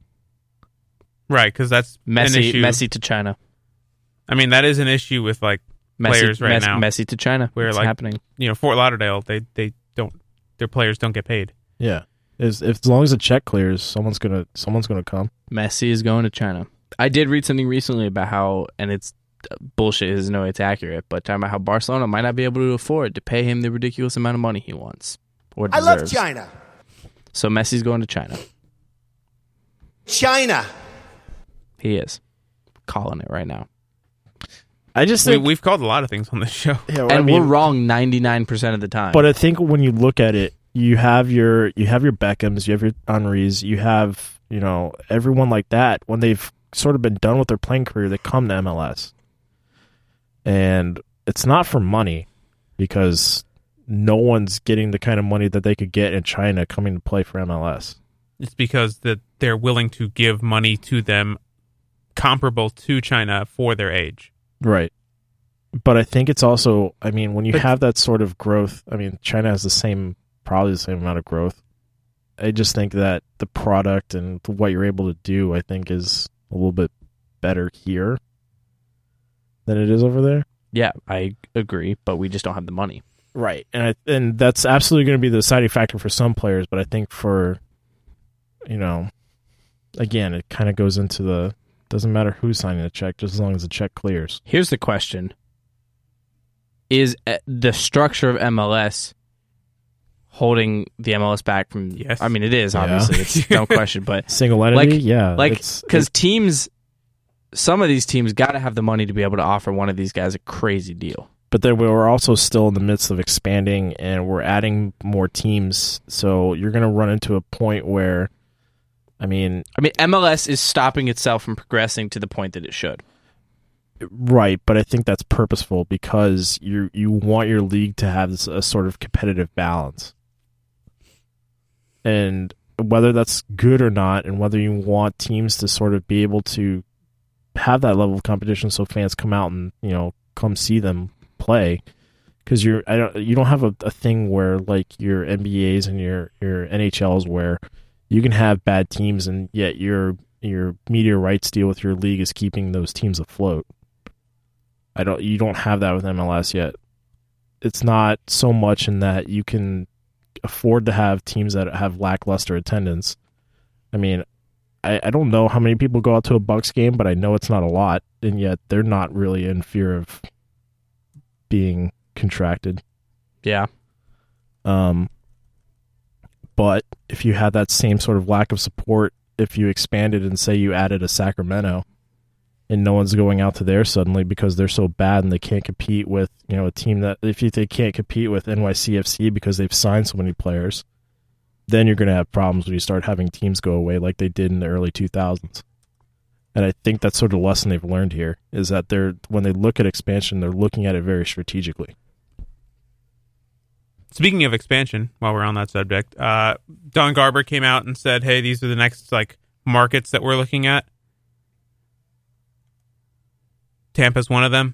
Right, because that's an Messi, issue. Messi to China. I mean, that is an issue with like Messi, players right Mes- now. Messi to China. Where, It's like- happening. You know, Fort Lauderdale, they they don't their players don't get paid. Yeah, as if as long as the check clears, someone's gonna someone's gonna come. Messi is going to China. I did read something recently about how, and it's uh, bullshit. There's no way it's accurate, but talking about how Barcelona might not be able to afford to pay him the ridiculous amount of money he wants or I deserves. love China. So Messi's going to China. China. He is calling it right now, I just We, think, we've called a lot of things on this show. yeah, and I mean, we're wrong ninety-nine percent of the time. But I think when you look at it, you have your you have your Beckhams, you have your Henrys, you have you know everyone like that. When they've sort of been done with their playing career, they come to M L S, and it's not for money because no one's getting the kind of money that they could get in China coming to play for M L S. It's because that they're willing to give money to them comparable to China for their age. Right. But I think it's also, I mean, when you But- have that sort of growth, I mean, China has the same, probably the same amount of growth. I just think that the product and what you're able to do, I think, is a little bit better here than it is over there. yeah, I agree, but we just don't have the money. Right. And I, and that's absolutely going to be the deciding factor for some players, but I think for, you know, again, it kind of goes into the, doesn't matter who's signing the check, just as long as the check clears. Here's the question. Is uh, the structure of M L S holding the M L S back from... Yes. I mean, it is, Yeah. obviously. It's no question, but... Single entity? Like- yeah. Like, it's- because teams... Some of these teams got to have the money to be able to offer one of these guys a crazy deal. But then we're also still in the midst of expanding, and we're adding more teams. So you're going to run into a point where, I mean, I mean, M L S is stopping itself from progressing to the point that it should. right, but I think that's purposeful because you you want your league to have this, a sort of competitive balance. And whether that's good or not, and whether you want teams to sort of be able to have that level of competition so fans come out and, you know, come see them play, because you're I don't you don't have a, a thing where like your N B As and your your N H Ls where you can have bad teams and yet your your media rights deal with your league is keeping those teams afloat. I don't you don't have that with M L S yet. It's not so much in that you can afford to have teams that have lackluster attendance. I mean, I, I don't know how many people go out to a Bucks game, but I know it's not a lot, and yet they're not really in fear of being contracted. Yeah. Um, but if you had that same sort of lack of support, if you expanded and say you added a Sacramento, and no one's going out to there suddenly because they're so bad and they can't compete with, you know, a team that if you, they can't compete with N Y C F C because they've signed so many players, then you're going to have problems when you start having teams go away like they did in the early two thousands. And I think that's sort of the lesson they've learned here is that they're when they look at expansion, they're looking at it very strategically. Speaking of expansion, while we're on that subject, uh, Don Garber came out and said, "Hey, these are the next like markets that we're looking at. Tampa's one of them."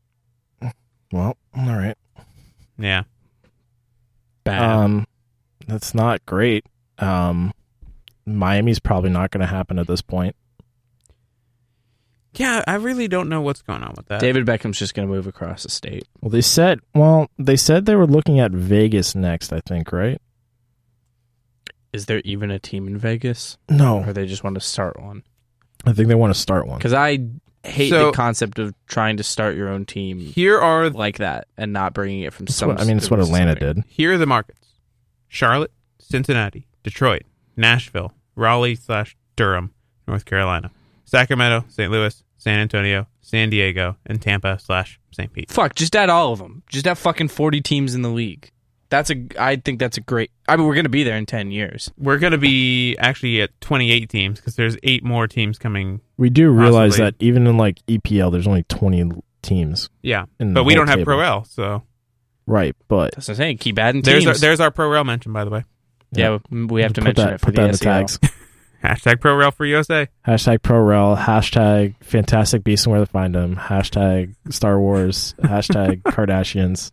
Well, all right. Yeah. Bad. Um, that's not great. Um, Miami's probably not going to happen at this point. Yeah, I really don't know what's going on with that. David Beckham's just going to move across the state. Well, they said, well, they said they were looking at Vegas next, I think, right? Is there even a team in Vegas? No. Or they just want to start one? I think they want to start one. Because I hate So- the concept of trying to start your own team Here are like that and not bringing it from It's some. what, I mean, it's what Atlanta did. here are the markets: Charlotte, Cincinnati, Detroit, Nashville, Raleigh slash Durham, North Carolina, Sacramento, Saint Louis, San Antonio, San Diego, and Tampa slash Saint Pete. Fuck, just add all of them. Just have fucking forty teams in the league. That's a. I think that's a great. I mean, we're going to be there in ten years. We're going to be actually at twenty-eight teams because there's eight more teams coming. We do realize Possibly. that even in like E P L, there's only twenty teams. Yeah, in the but we whole don't have table. Pro L, so Right, but That's what I'm saying. Keep adding there's teams. our, there's our Pro Rel mention, by the way. yeah, we have to put mention that, it for put the that in the S E L. tags. Hashtag Pro Rel for U S A. Hashtag ProRel, hashtag Fantastic Beasts and Where to Find Them, hashtag Star Wars, hashtag Kardashians.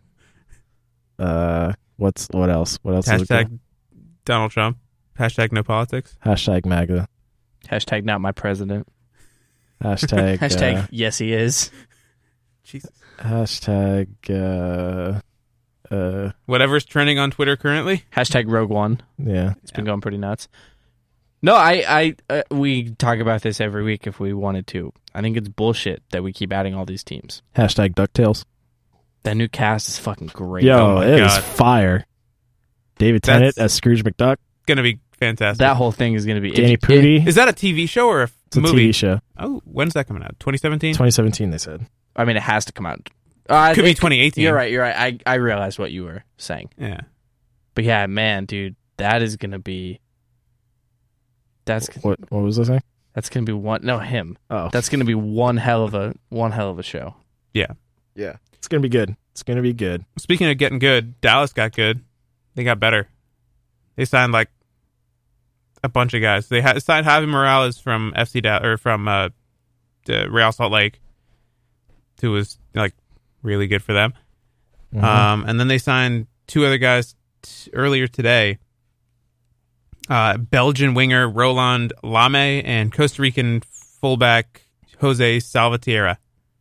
Uh, what's what else? What else? Is it Hashtag called? Donald Trump. Hashtag no politics. Hashtag MAGA. Hashtag not my president. Hashtag. Hashtag uh, yes he is. Jesus. hashtag. Uh, uh, Whatever's trending on Twitter currently. Hashtag Rogue One. yeah. It's been going pretty nuts. No, I, I, uh, we talk about this every week if we wanted to. I think it's bullshit that we keep adding all these teams. Hashtag DuckTales. That new cast is fucking great. Yo, Oh my it is God. fire. David That's- Tennant as Scrooge McDuck. Gonna be fantastic. That whole thing is going to be Danny it- Pudi. Is that a T V show or a f- It's a movie? T V show. Oh, when's that coming out? twenty seventeen. twenty seventeen, they said. I mean, it has to come out. Uh, Could be it- twenty eighteen. You're right. You're right. I, I realized what you were saying. Yeah. But yeah, man, dude, that is going to be. That's What What was I saying? that's going to be one. No, him. Oh. That's going to be one hell of a one hell of a show. Yeah. Yeah. It's going to be good. It's going to be good. Speaking of getting good, Dallas got good. They got better. They signed like a bunch of guys. They ha- signed Javi Morales from F C da- or from uh, the Real Salt Lake, who was like really good for them. Mhm. Um, and then they signed two other guys t- earlier today. Uh, Belgian winger Roland Lame and Costa Rican fullback Jose Salvatierra.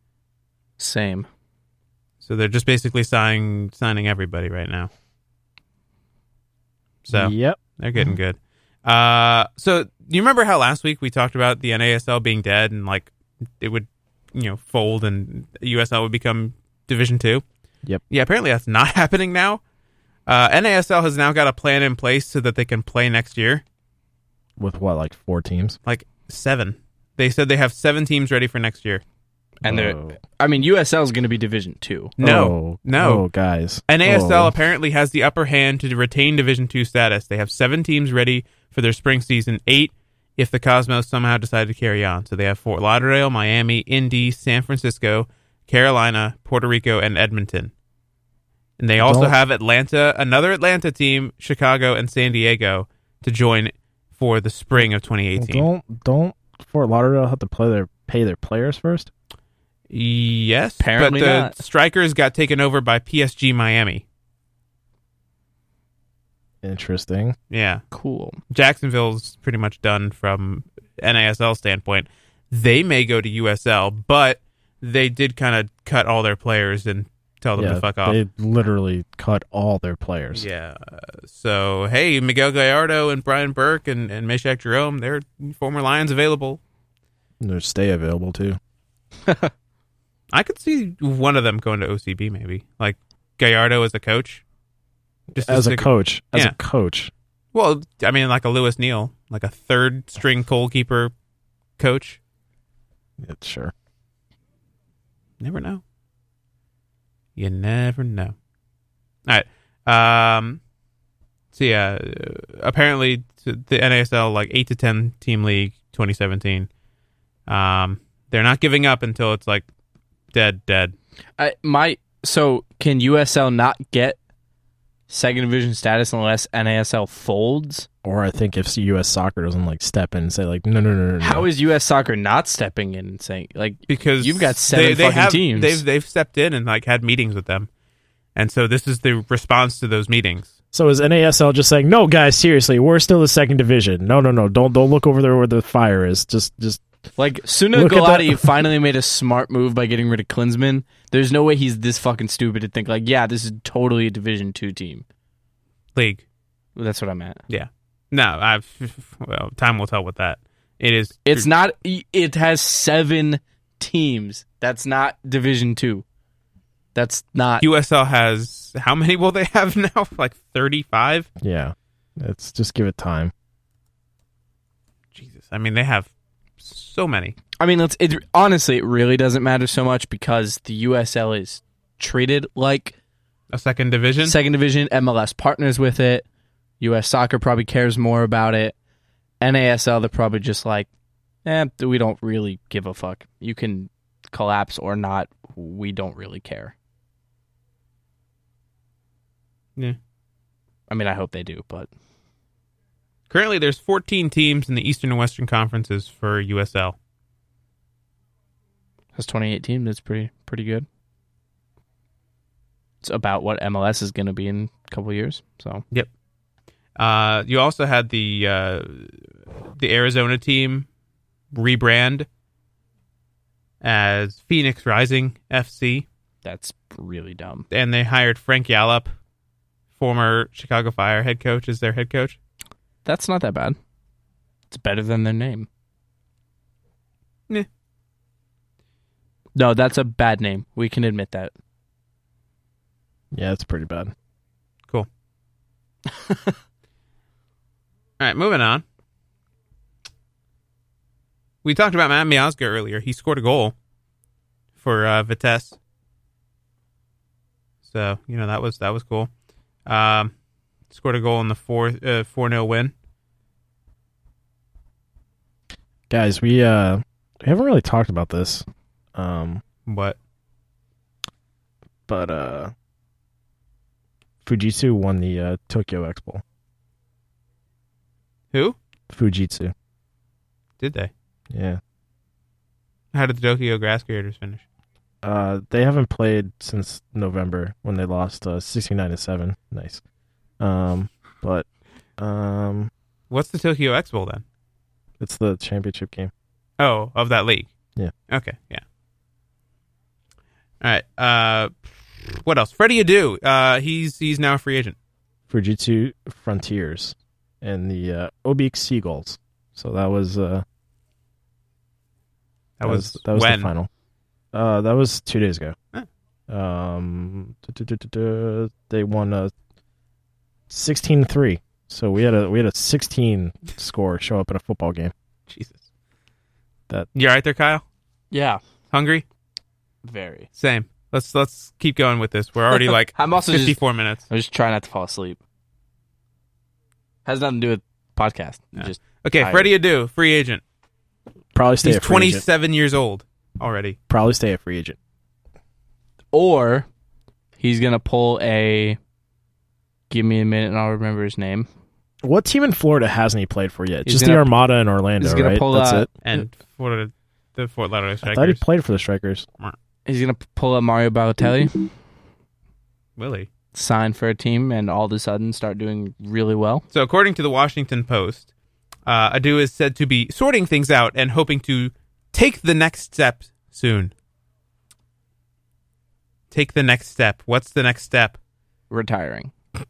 Same. So they're just basically signing signing everybody right now. So Yep. they're getting good. Uh, so you remember how last week we talked about the N A S L being dead and like it would, you know, fold and U S L would become Division Two? Yep. Yeah, apparently that's not happening now. Uh, N A S L has now got a plan in place so that they can play next year. With what, like four teams? Like seven. They said they have seven teams ready for next year. And Oh. they're. I mean, U S L is going to be Division Two. No, Oh, no. Oh, guys. N A S L Oh. apparently has the upper hand to retain Division Two status. They have seven teams ready for their spring season, eight if the Cosmos somehow decide to carry on. So they have Fort Lauderdale, Miami, Indy, San Francisco, Carolina, Puerto Rico, and Edmonton. And they also Don't- have Atlanta, another Atlanta team, Chicago, and San Diego to join for the spring of twenty eighteen. Don't don't Fort Lauderdale have to play their pay their players first? Yes, Apparently but the not. Strikers got taken over by P S G Miami. Interesting. Yeah. Cool. Jacksonville's pretty much done from N A S L standpoint. They may go to U S L, but they did kind of cut all their players and tell them yeah, to fuck off. They literally cut all their players. Yeah. So, hey, Miguel Gallardo and Brian Burke and, and Meshack Jerome, they're former Lions available. And they're stay available, too. I could see one of them going to O C B, maybe. Like Gallardo as a coach. Just As a stick- coach. As Yeah. a coach. Well, I mean, like a Lewis Neal, like a third string goalkeeper coach. Yeah, sure. Never know. You never know. All right. Um, so yeah, uh, apparently the N A S L like eight to ten team league twenty seventeen. Um, they're not giving up until it's like dead, dead. I my so can U S L not get second division status unless N A S L folds? Or I think if U S Soccer doesn't like step in and say like, no, no, no, no, no. How is U S Soccer not stepping in and saying like Because you've got seven they, they fucking have, teams? They've they've stepped in and like had meetings with them, and so this is the response to those meetings. So is N A S L just saying, no, guys, seriously, we're still the second division. No, no, no, don't don't look over there where the fire is. Just just Like Suna Look at Galati that. finally made a smart move by getting rid of Klinsman. There's no way he's this fucking stupid to think like, yeah, this is totally a Division Two team. League. Well, that's what I meant. Yeah. No, I've well, time will tell with that. It is. It's not. It has seven teams. That's not Division Two. That's not. U S L has how many will they have now? Like thirty-five? yeah. It's just give it time. Jesus. I mean, they have so many. I mean, let's. It honestly, it really doesn't matter so much because the U S L is treated like A second division? second division. M L S partners with it. U S Soccer probably cares more about it. N A S L, they're probably just like, eh, we don't really give a fuck. You can collapse or not. We don't really care. Yeah. I mean, I hope they do, but Currently, there's fourteen teams in the Eastern and Western Conferences for U S L. that's twenty-eight teams. That's pretty pretty good. It's about what M L S is going to be in a couple of years. So Yep. Uh, you also had the uh, the Arizona team rebrand as Phoenix Rising F C, that's really dumb. and they hired Frank Yallop, former Chicago Fire head coach, as their head coach. That's not that bad. It's better than their name. Nah. No, that's a bad name. We can admit that. Yeah, it's pretty bad. Cool. All right, moving on. We talked about Matt Miazga earlier. He scored a goal for uh, Vitesse. So, you know, that was that was cool. Um, scored a goal in the four uh, four nil win. Guys, we uh we haven't really talked about this. Um What? but uh Fujitsu won the uh, Tokyo Expo. Who? Fujitsu. Did they? Yeah. How did the Tokyo Grass Creators finish? Uh they haven't played since November when they lost uh, sixty-nine to seven. Nice. Um but um What's the Tokyo Expo then? it's the championship game. Oh, of that league. Yeah. Okay, yeah. All right. Uh, what else? Freddie Adu. Uh, he's he's now a free agent. Fujitsu Frontiers and the uh, Obik Seagulls. So that was uh That, was, that was when? the final. Uh that was two days ago. Huh. Um duh, duh, duh, duh, duh, they won uh sixteen three. So we had a we had a sixteen score show up in a football game. Jesus. That You all right there, Kyle? Yeah, Hungry? very. Same. Let's let's keep going with this. We're already like I'm also just- fifty-four minutes. I'm just trying not to fall asleep. Has nothing to do with podcast. Yeah. Just Okay, tired. Freddie Adu, free agent. probably stay He's a free agent. twenty-seven years old already. Probably stay a free agent. or he's gonna pull a. Give me a minute and I'll remember his name. What team in Florida hasn't he played for yet? He's Just gonna- the Armada in Orlando, he's gonna right? pull That's out- it. And Florida the Fort Lauderdale I Strikers. thought he played for the Strikers. He's gonna pull up Mario Balotelli, Will he? sign for a team, and all of a sudden start doing really well. So according to the Washington Post, uh, Adu is said to be sorting things out and hoping to take the next step soon. Take the next step. What's the next step? Retiring.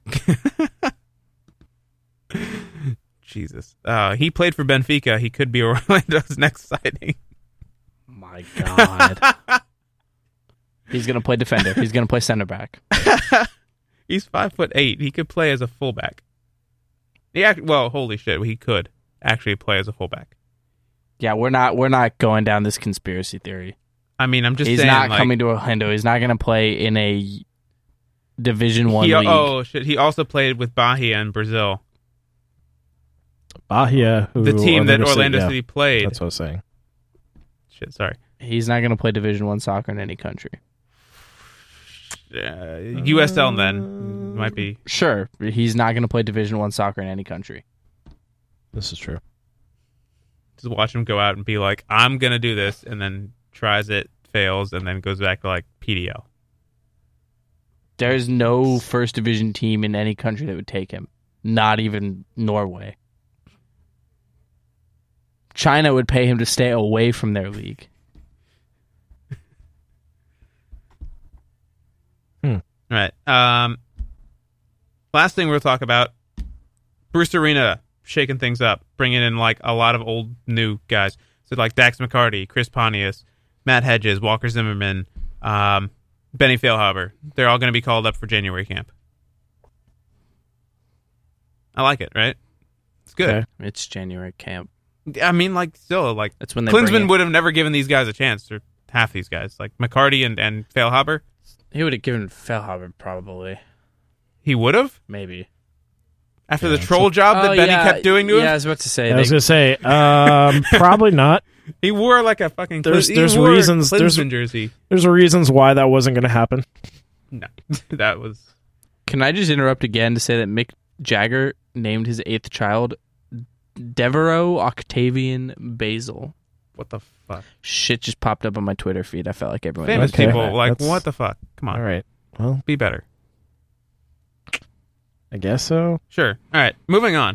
Jesus. Uh, he played for Benfica. He could be Orlando's next signing. My God. He's gonna play defender. He's gonna play center back. He's five foot eight. He could play as a fullback. He act- well, holy shit, he could actually play as a fullback. Yeah, we're not we're not going down this conspiracy theory. I mean, I'm just He's saying. not like, coming to Orlando. He's not gonna play in a Division One he, league. Oh shit! He also played with Bahia in Brazil. Bahia, who The team that Orlando City- Orlando yeah, City played. That's what I was saying. Shit, sorry. He's not gonna play Division One soccer in any country. Uh, U S L then might be. Sure, he's not gonna play Division One soccer in any country. This is true. Just watch him go out and be like, "I'm gonna do this," and then tries it, fails, and then goes back to like P D L. There's no first division team in any country that would take him. Not even Norway. China would pay him to stay away from their league. Hmm. Right. Um. Last thing we'll talk about: Bruce Arena shaking things up, bringing in like a lot of old new guys. So like Dax McCarty, Chris Pontius, Matt Hedges, Walker Zimmerman, um, Benny Feilhaber. They're all going to be called up for January camp. I like it, right? It's good. Okay. It's January camp. I mean, like, still, like, That's when they bring Klinsman it. would have never given these guys a chance, or half these guys. Like, McCarty and, and Feilhaber, He would have given Feilhaber probably. he would have? Maybe. After the troll job that Oh, Benny yeah, kept doing to him? Yeah, I was about to say. I was they- gonna say, um, probably not. He wore, like, a fucking There's- he there's wore a reasons- there's- Klinsman jersey. There's reasons why that wasn't gonna happen. No, that was... Can I just interrupt again to say that Mick Jagger named his eighth child Devereaux Octavian Basil? What the fuck? Shit just popped up on my Twitter feed. I felt like everyone Famous Okay. people, like, That's- what the fuck? Come on. All right. Well, Be better. I guess so. Sure. All right, moving on.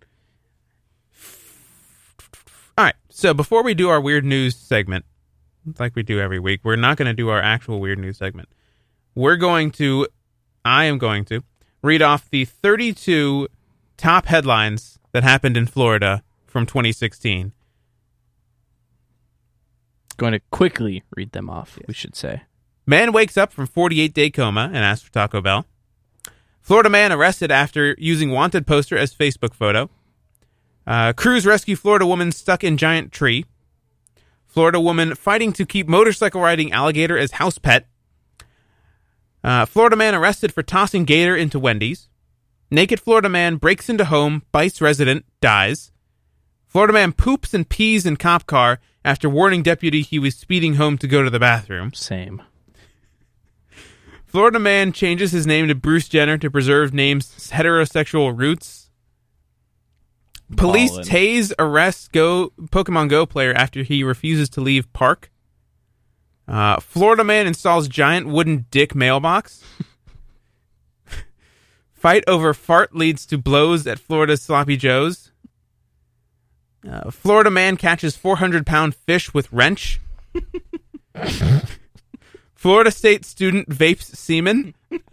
All right, so before we do our weird news segment, like we do every week, we're not going to do our actual weird news segment. We're going to, I am going to, read off the thirty-two top headlines that happened in Florida from twenty sixteen. Going to quickly read them off, we should say. Man wakes up from forty-eight day coma and asks for Taco Bell. Florida man arrested after using wanted poster as Facebook photo. Uh, crews rescue Florida woman stuck in giant tree. Florida woman fighting to keep motorcycle riding alligator as house pet. Uh, Florida man arrested for tossing gator into Wendy's. Naked Florida man breaks into home, bites resident, dies. Florida man poops and pees in cop car after warning deputy he was speeding home to go to the bathroom. Same. Florida man changes his name to Bruce Jenner to preserve name's heterosexual roots. Police Ballin'. tase arrests Go Pokemon Go player after he refuses to leave park. Uh, Florida man installs giant wooden dick mailbox. Fight over fart leads to blows at Florida's Sloppy Joe's. Uh, Florida man catches four hundred pound fish with wrench. Florida State student vapes semen.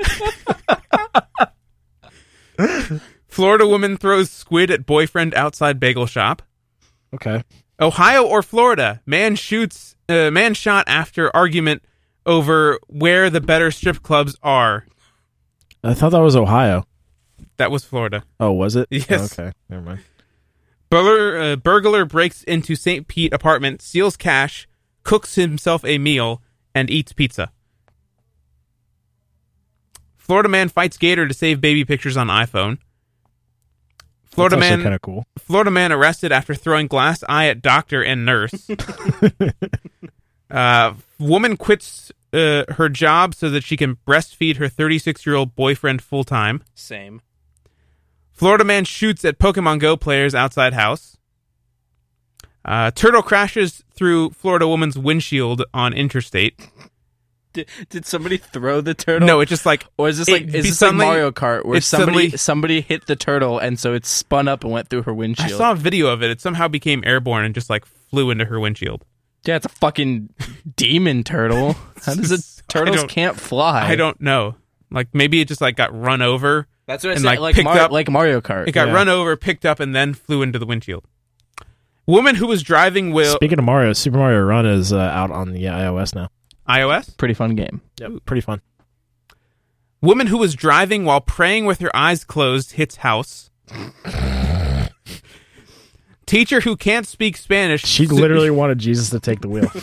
Florida woman throws squid at boyfriend outside bagel shop. Okay. Ohio or Florida, man shoots uh, man shot after argument over where the better strip clubs are. I thought that was Ohio. That was Florida. Oh, was it? Yes. Okay. Never mind. Burglar, uh, burglar breaks into Saint Pete apartment, steals cash, cooks himself a meal, and eats pizza. Florida man fights gator to save baby pictures on iPhone. Florida That's man kind of cool. Florida man arrested after throwing glass eye at doctor and nurse. uh, woman quits uh, her job so that she can breastfeed her thirty-six-year-old boyfriend full time. Same. Florida man shoots at Pokemon Go players outside house. Uh, turtle crashes through Florida woman's windshield on interstate. Did, did somebody throw the turtle? No, it just like... Or is this it like is be this suddenly- like Mario Kart where it somebody suddenly- somebody hit the turtle and so it spun up and went through her windshield? I saw a video of it. It somehow became airborne and just like flew into her windshield. Yeah, it's a fucking demon turtle. How does it? I Turtles don't- can't fly. I don't know. Like maybe it just like got run over. That's what I and, said. like, Like picked Mario, up- like Mario Kart. It got Yeah. run over, picked up, and then flew into the windshield. Woman who was driving will Speaking of Mario, Super Mario Run is uh, out on the iOS now. iOS. Pretty fun game. Yep, pretty fun. Woman who was driving while praying with her eyes closed hits house. Teacher who can't speak Spanish. She literally wanted Jesus to take the wheel.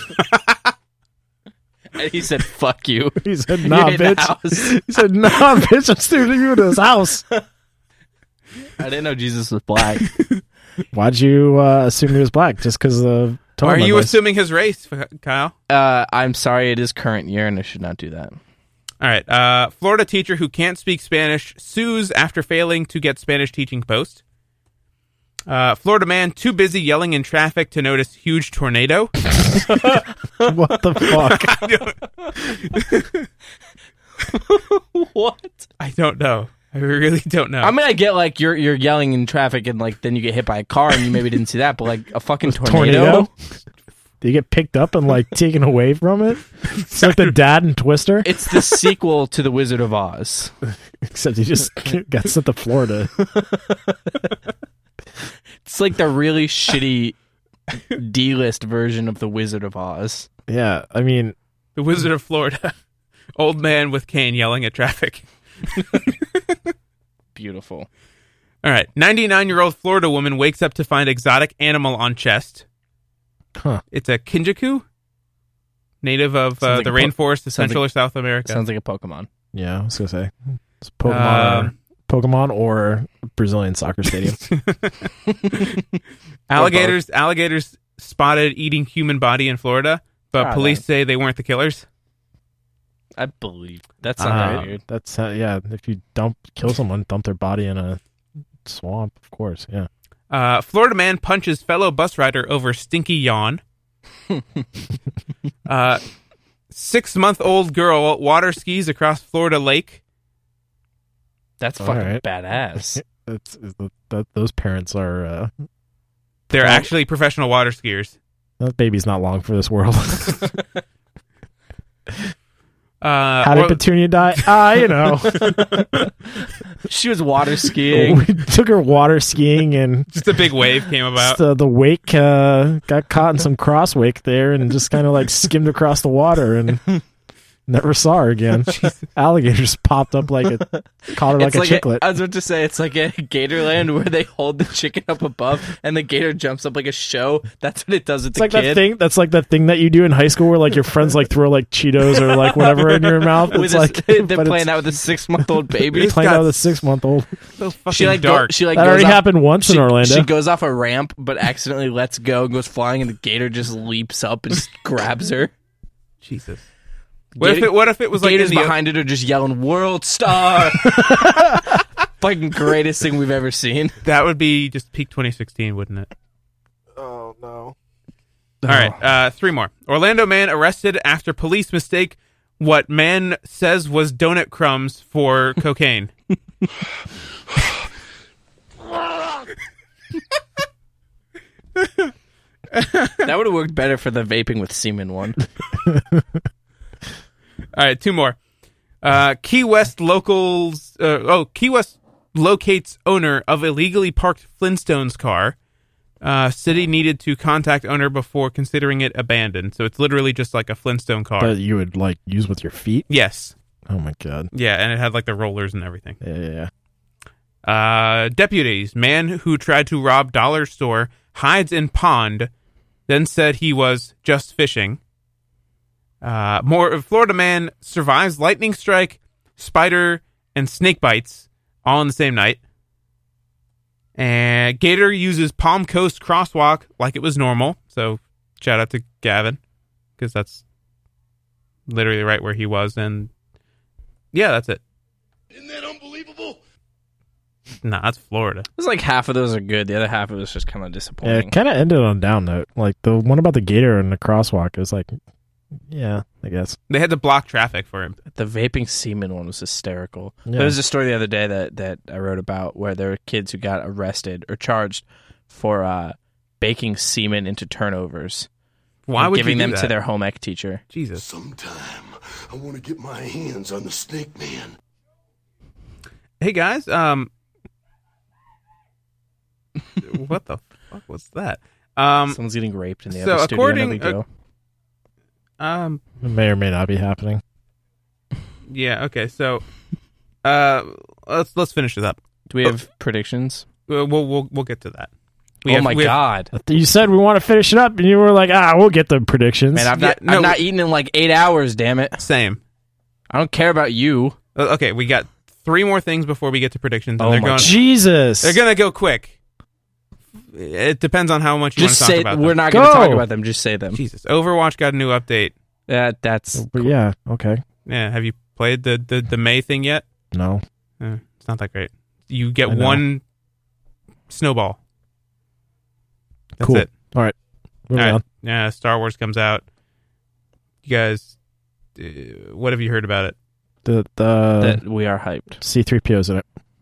And he said, "Fuck you." He said, "Nah, You're in the bitch." house. He said, "Nah, bitch. I'm stealing you to his house." I didn't know Jesus was black. Why'd you uh, assume he was black? Just because of the tone Why of are my you voice? assuming his race, Kyle? Uh, I'm sorry, it is current year, and I should not do that. All right. Uh, Florida teacher who can't speak Spanish sues after failing to get Spanish teaching post. Uh, Florida man too busy yelling in traffic to notice huge tornado. What the fuck? What? I don't know. I really don't know. I mean, I get like you're you're yelling in traffic and like then you get hit by a car and you maybe didn't see that, but like a fucking tornado. Tornado? Do you get picked up and like taken away from it? It's like the dad in Twister, It's the sequel to The Wizard of Oz. except he just got sent to Florida. It's like the really shitty D-list version of The Wizard of Oz. Yeah, I mean, The Wizard of Florida. Old man with cane yelling at traffic. Beautiful. All right. ninety-nine-year-old Florida woman wakes up to find exotic animal on chest. huh? It's a kinjaku, native of uh, Sounds like the a po- rainforest of sounds Central like- or South America. Sounds like a Pokemon. Yeah, I was gonna say it's Pokemon, Um, Pokemon or Brazilian soccer stadium. alligators, alligators spotted eating human body in Florida, but Ah, police that- say they weren't the killers. I believe that's not Uh, right, dude. That's uh, yeah. If you dump, kill someone, dump their body in a swamp. Of course, yeah. Uh, Florida man punches fellow bus rider over stinky yawn. uh, six-month-old girl water skis across Florida lake. That's All fucking right. badass. That's that, that. Those parents are. Uh, They're Oh. actually professional water skiers. that baby's not long for this world. Uh, How did or- Petunia die? Ah, you know, She was water skiing. we took her water skiing and just a big wave came about. just, uh, the wake uh, got caught in some cross wake there and just kind of like skimmed across the water and never saw her again. Alligators popped up like a caught her like It's a like chiclet. A, I was about to say it's like a Gatorland where they hold the chicken up above and the gator jumps up like a show. That's what it does with It's the like kid. that thing. That's like that thing that you do in high school where like your friends like throw like Cheetos or like whatever in your mouth. With It's a- like they're but playing it's, out with a six month old baby. it's playing out with a six month old. So fucking She like go, dark. she like That goes already off- happened once she, in Orlando. She goes off a ramp but accidentally lets go and goes flying and the gator just leaps up and just grabs her. Jesus. What if Gator- it? What if it was like in Gators the behind it are just yelling "World Star!" Fucking greatest thing we've ever seen. That would be just peak twenty sixteen, wouldn't it? Oh no! All right, uh, three more. Orlando man arrested after police mistake what man says was donut crumbs for cocaine. That would have worked better for the vaping with semen one. All right, two more. Uh, Key West locals. Uh, oh, Key West locates owner of illegally parked Flintstones car. Uh, city needed to contact owner before considering it abandoned. So it's literally just like a Flintstone car. That you would like use with your feet. Yes. Oh my god! Yeah, and it had like the rollers and everything. Yeah, yeah, yeah. Uh, deputies, man who tried to rob dollar store hides in pond, then said he was just fishing. Uh, more Florida man survives lightning strike, spider, and snake bites all in the same night. And Gator uses Palm Coast crosswalk like it was normal. So shout out to Gavin, because that's literally right where he was. And yeah, that's it. Isn't that unbelievable? Nah, that's Florida. It was like half of those are good. The other half of it was just kind of Yeah, disappointing. it kind of ended on a down note. Like the one about the gator and the crosswalk is like, yeah, I guess. They had to block traffic for him. The vaping semen one was hysterical. Yeah. There was a story the other day that, that I wrote about where there were kids who got arrested or charged for uh, baking semen into turnovers. Why and would giving you do them to that? their home ec teacher? Jesus. Sometime I want to get my hands on the Snake Man. Hey guys, um, what the fuck was that? Um, Someone's getting raped in the so other studio. according- No big deal. um, It may or may not be happening. yeah, okay, so, uh, let's let's finish this up. Do we have predictions? We'll we'll we'll, we'll get to that. We oh have- my we have- god, You said we want to finish it up, and you were like, ah, we'll get the predictions. man! I've Yeah, not no, I've not eaten in like eight hours. Damn it! Same. I don't care about you. Uh, Okay, we got three more things before we get to predictions, and Oh they're my going. Jesus. They're gonna go quick. It depends on how much you Just want to say talk about we're them. not going to Go. talk about them. Just say them. Jesus, Overwatch got a new update. That that's But yeah, okay. Yeah, have you played the the, the May thing yet? No. Uh, it's not that great. You get I know. one snowball. That's Cool. it. All right. Moving All right. on. Yeah, Star Wars comes out. You guys, uh, what have you heard about it? The, the that we are hyped. C three P O's in it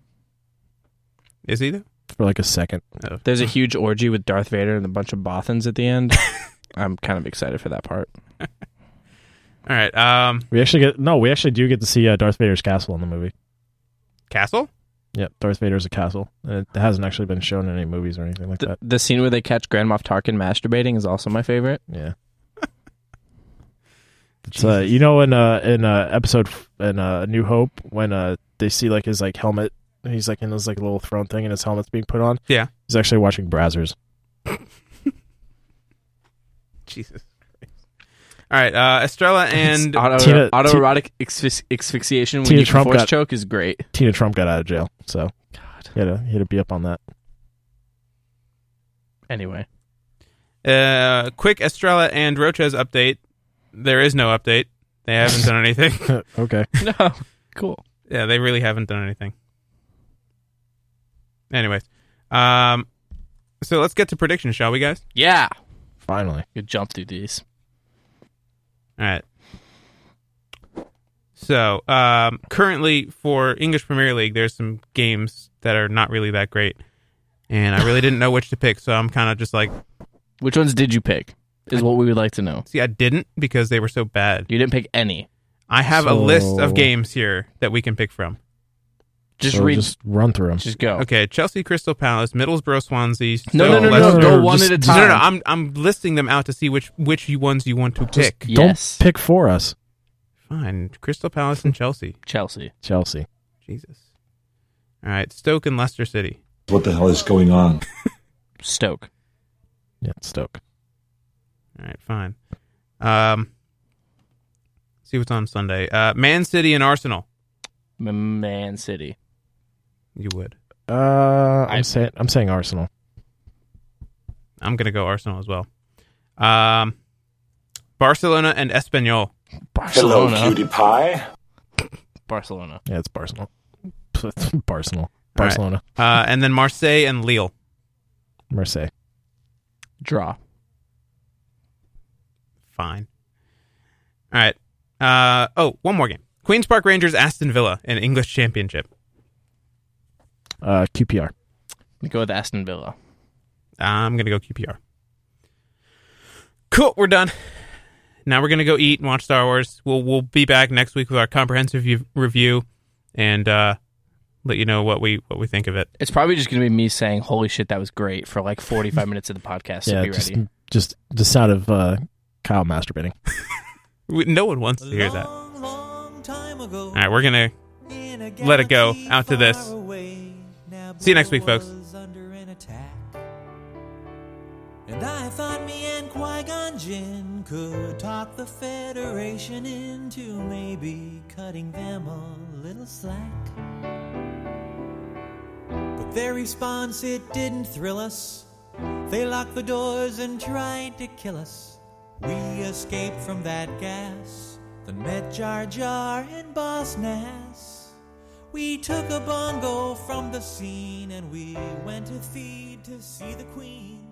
Is he though? for like a second. Oh. There's a huge orgy with Darth Vader and a bunch of Bothans at the end. I'm kind of excited for that part. All right. Um, We actually get no. We actually do get to see uh, Darth Vader's castle in the movie. Castle? Yeah, Darth Vader's a castle. And it hasn't actually been shown in any movies or anything like The, that. the scene where they catch Grand Moff Tarkin masturbating is also my favorite. Yeah. It's uh, you know, in uh, in uh, episode f- in uh, New Hope when uh, they see like his like helmet, he's like in his like little throne thing, and his helmet's being put on. Yeah. He's actually watching Brazzers. Jesus. All right. Uh, Estrella and Auto, Tina- autoerotic asphyx- asphyxiation when Tina you Trump force got- choke is great. Tina Trump got out of jail, so God. he had to, he had to be up on that. Anyway, uh, quick Estrella and Roches update. There is no update. They haven't done anything. Okay. no, cool. Yeah, they really haven't done anything. Anyways, um, so let's get to predictions, shall we, guys? Yeah, Finally. good jump through these. All right. So, um, currently for English Premier League, there's some games that are not really that great, and I really didn't know which to pick. So I'm kind of just like, Which ones did you pick? Is what we would like to know. see, I didn't because they were so bad. You didn't pick any. I have a So- list of games here that we can pick from. Just So read. Just run through them. Just go. Okay, Chelsea, Crystal Palace, Middlesbrough, Swansea. No, Stoke, no, no, no, Leicester. Go no, one just- at a just- No, time. no, no. I'm I'm listing them out to see which which ones you want to pick. Yes. Don't pick for us, Fine, Crystal Palace and Chelsea. Chelsea. Chelsea. Jesus. All right, Stoke and Leicester City. What the hell is going on? Stoke. Yeah, Stoke. All right, fine. Um, see what's on Sunday. Uh, Man City and Arsenal. M- Man City. You would. Uh, I'm I- saying I'm saying Arsenal. I'm gonna go Arsenal as well. Um, Barcelona and Espanyol. Hello, Barcelona. cutie pie. Barcelona. Yeah, it's Barcelona. Barcelona. Barcelona. Uh, and then Marseille and Lille. Marseille. Draw. Fine. All right. Uh, oh, one more game. Queen's Park Rangers, Aston Villa in English Championship. Uh, Q P R. Go with Aston Villa. I'm gonna go Q P R. Cool, we're done. Now we're gonna go eat and watch Star Wars. We'll we'll be back next week with our comprehensive view- review, and uh, let you know what we what we think of it. It's probably just going to be me saying, holy shit, that was great for like forty-five minutes of the podcast. So Yeah, be just ready. just the sound of uh, Kyle masturbating. We, no one wants to hear that. All right, we're gonna let it go out to this. See you next week, folks. And I thought me and Qui-Gon Jinn could talk the Federation into maybe cutting them a little slack. But their response, it didn't thrill us. They locked the doors and tried to kill us. We escaped from that gas, then met Jar Jar and Boss Nass. We took a bongo from the scene and we went to feed to see the queen.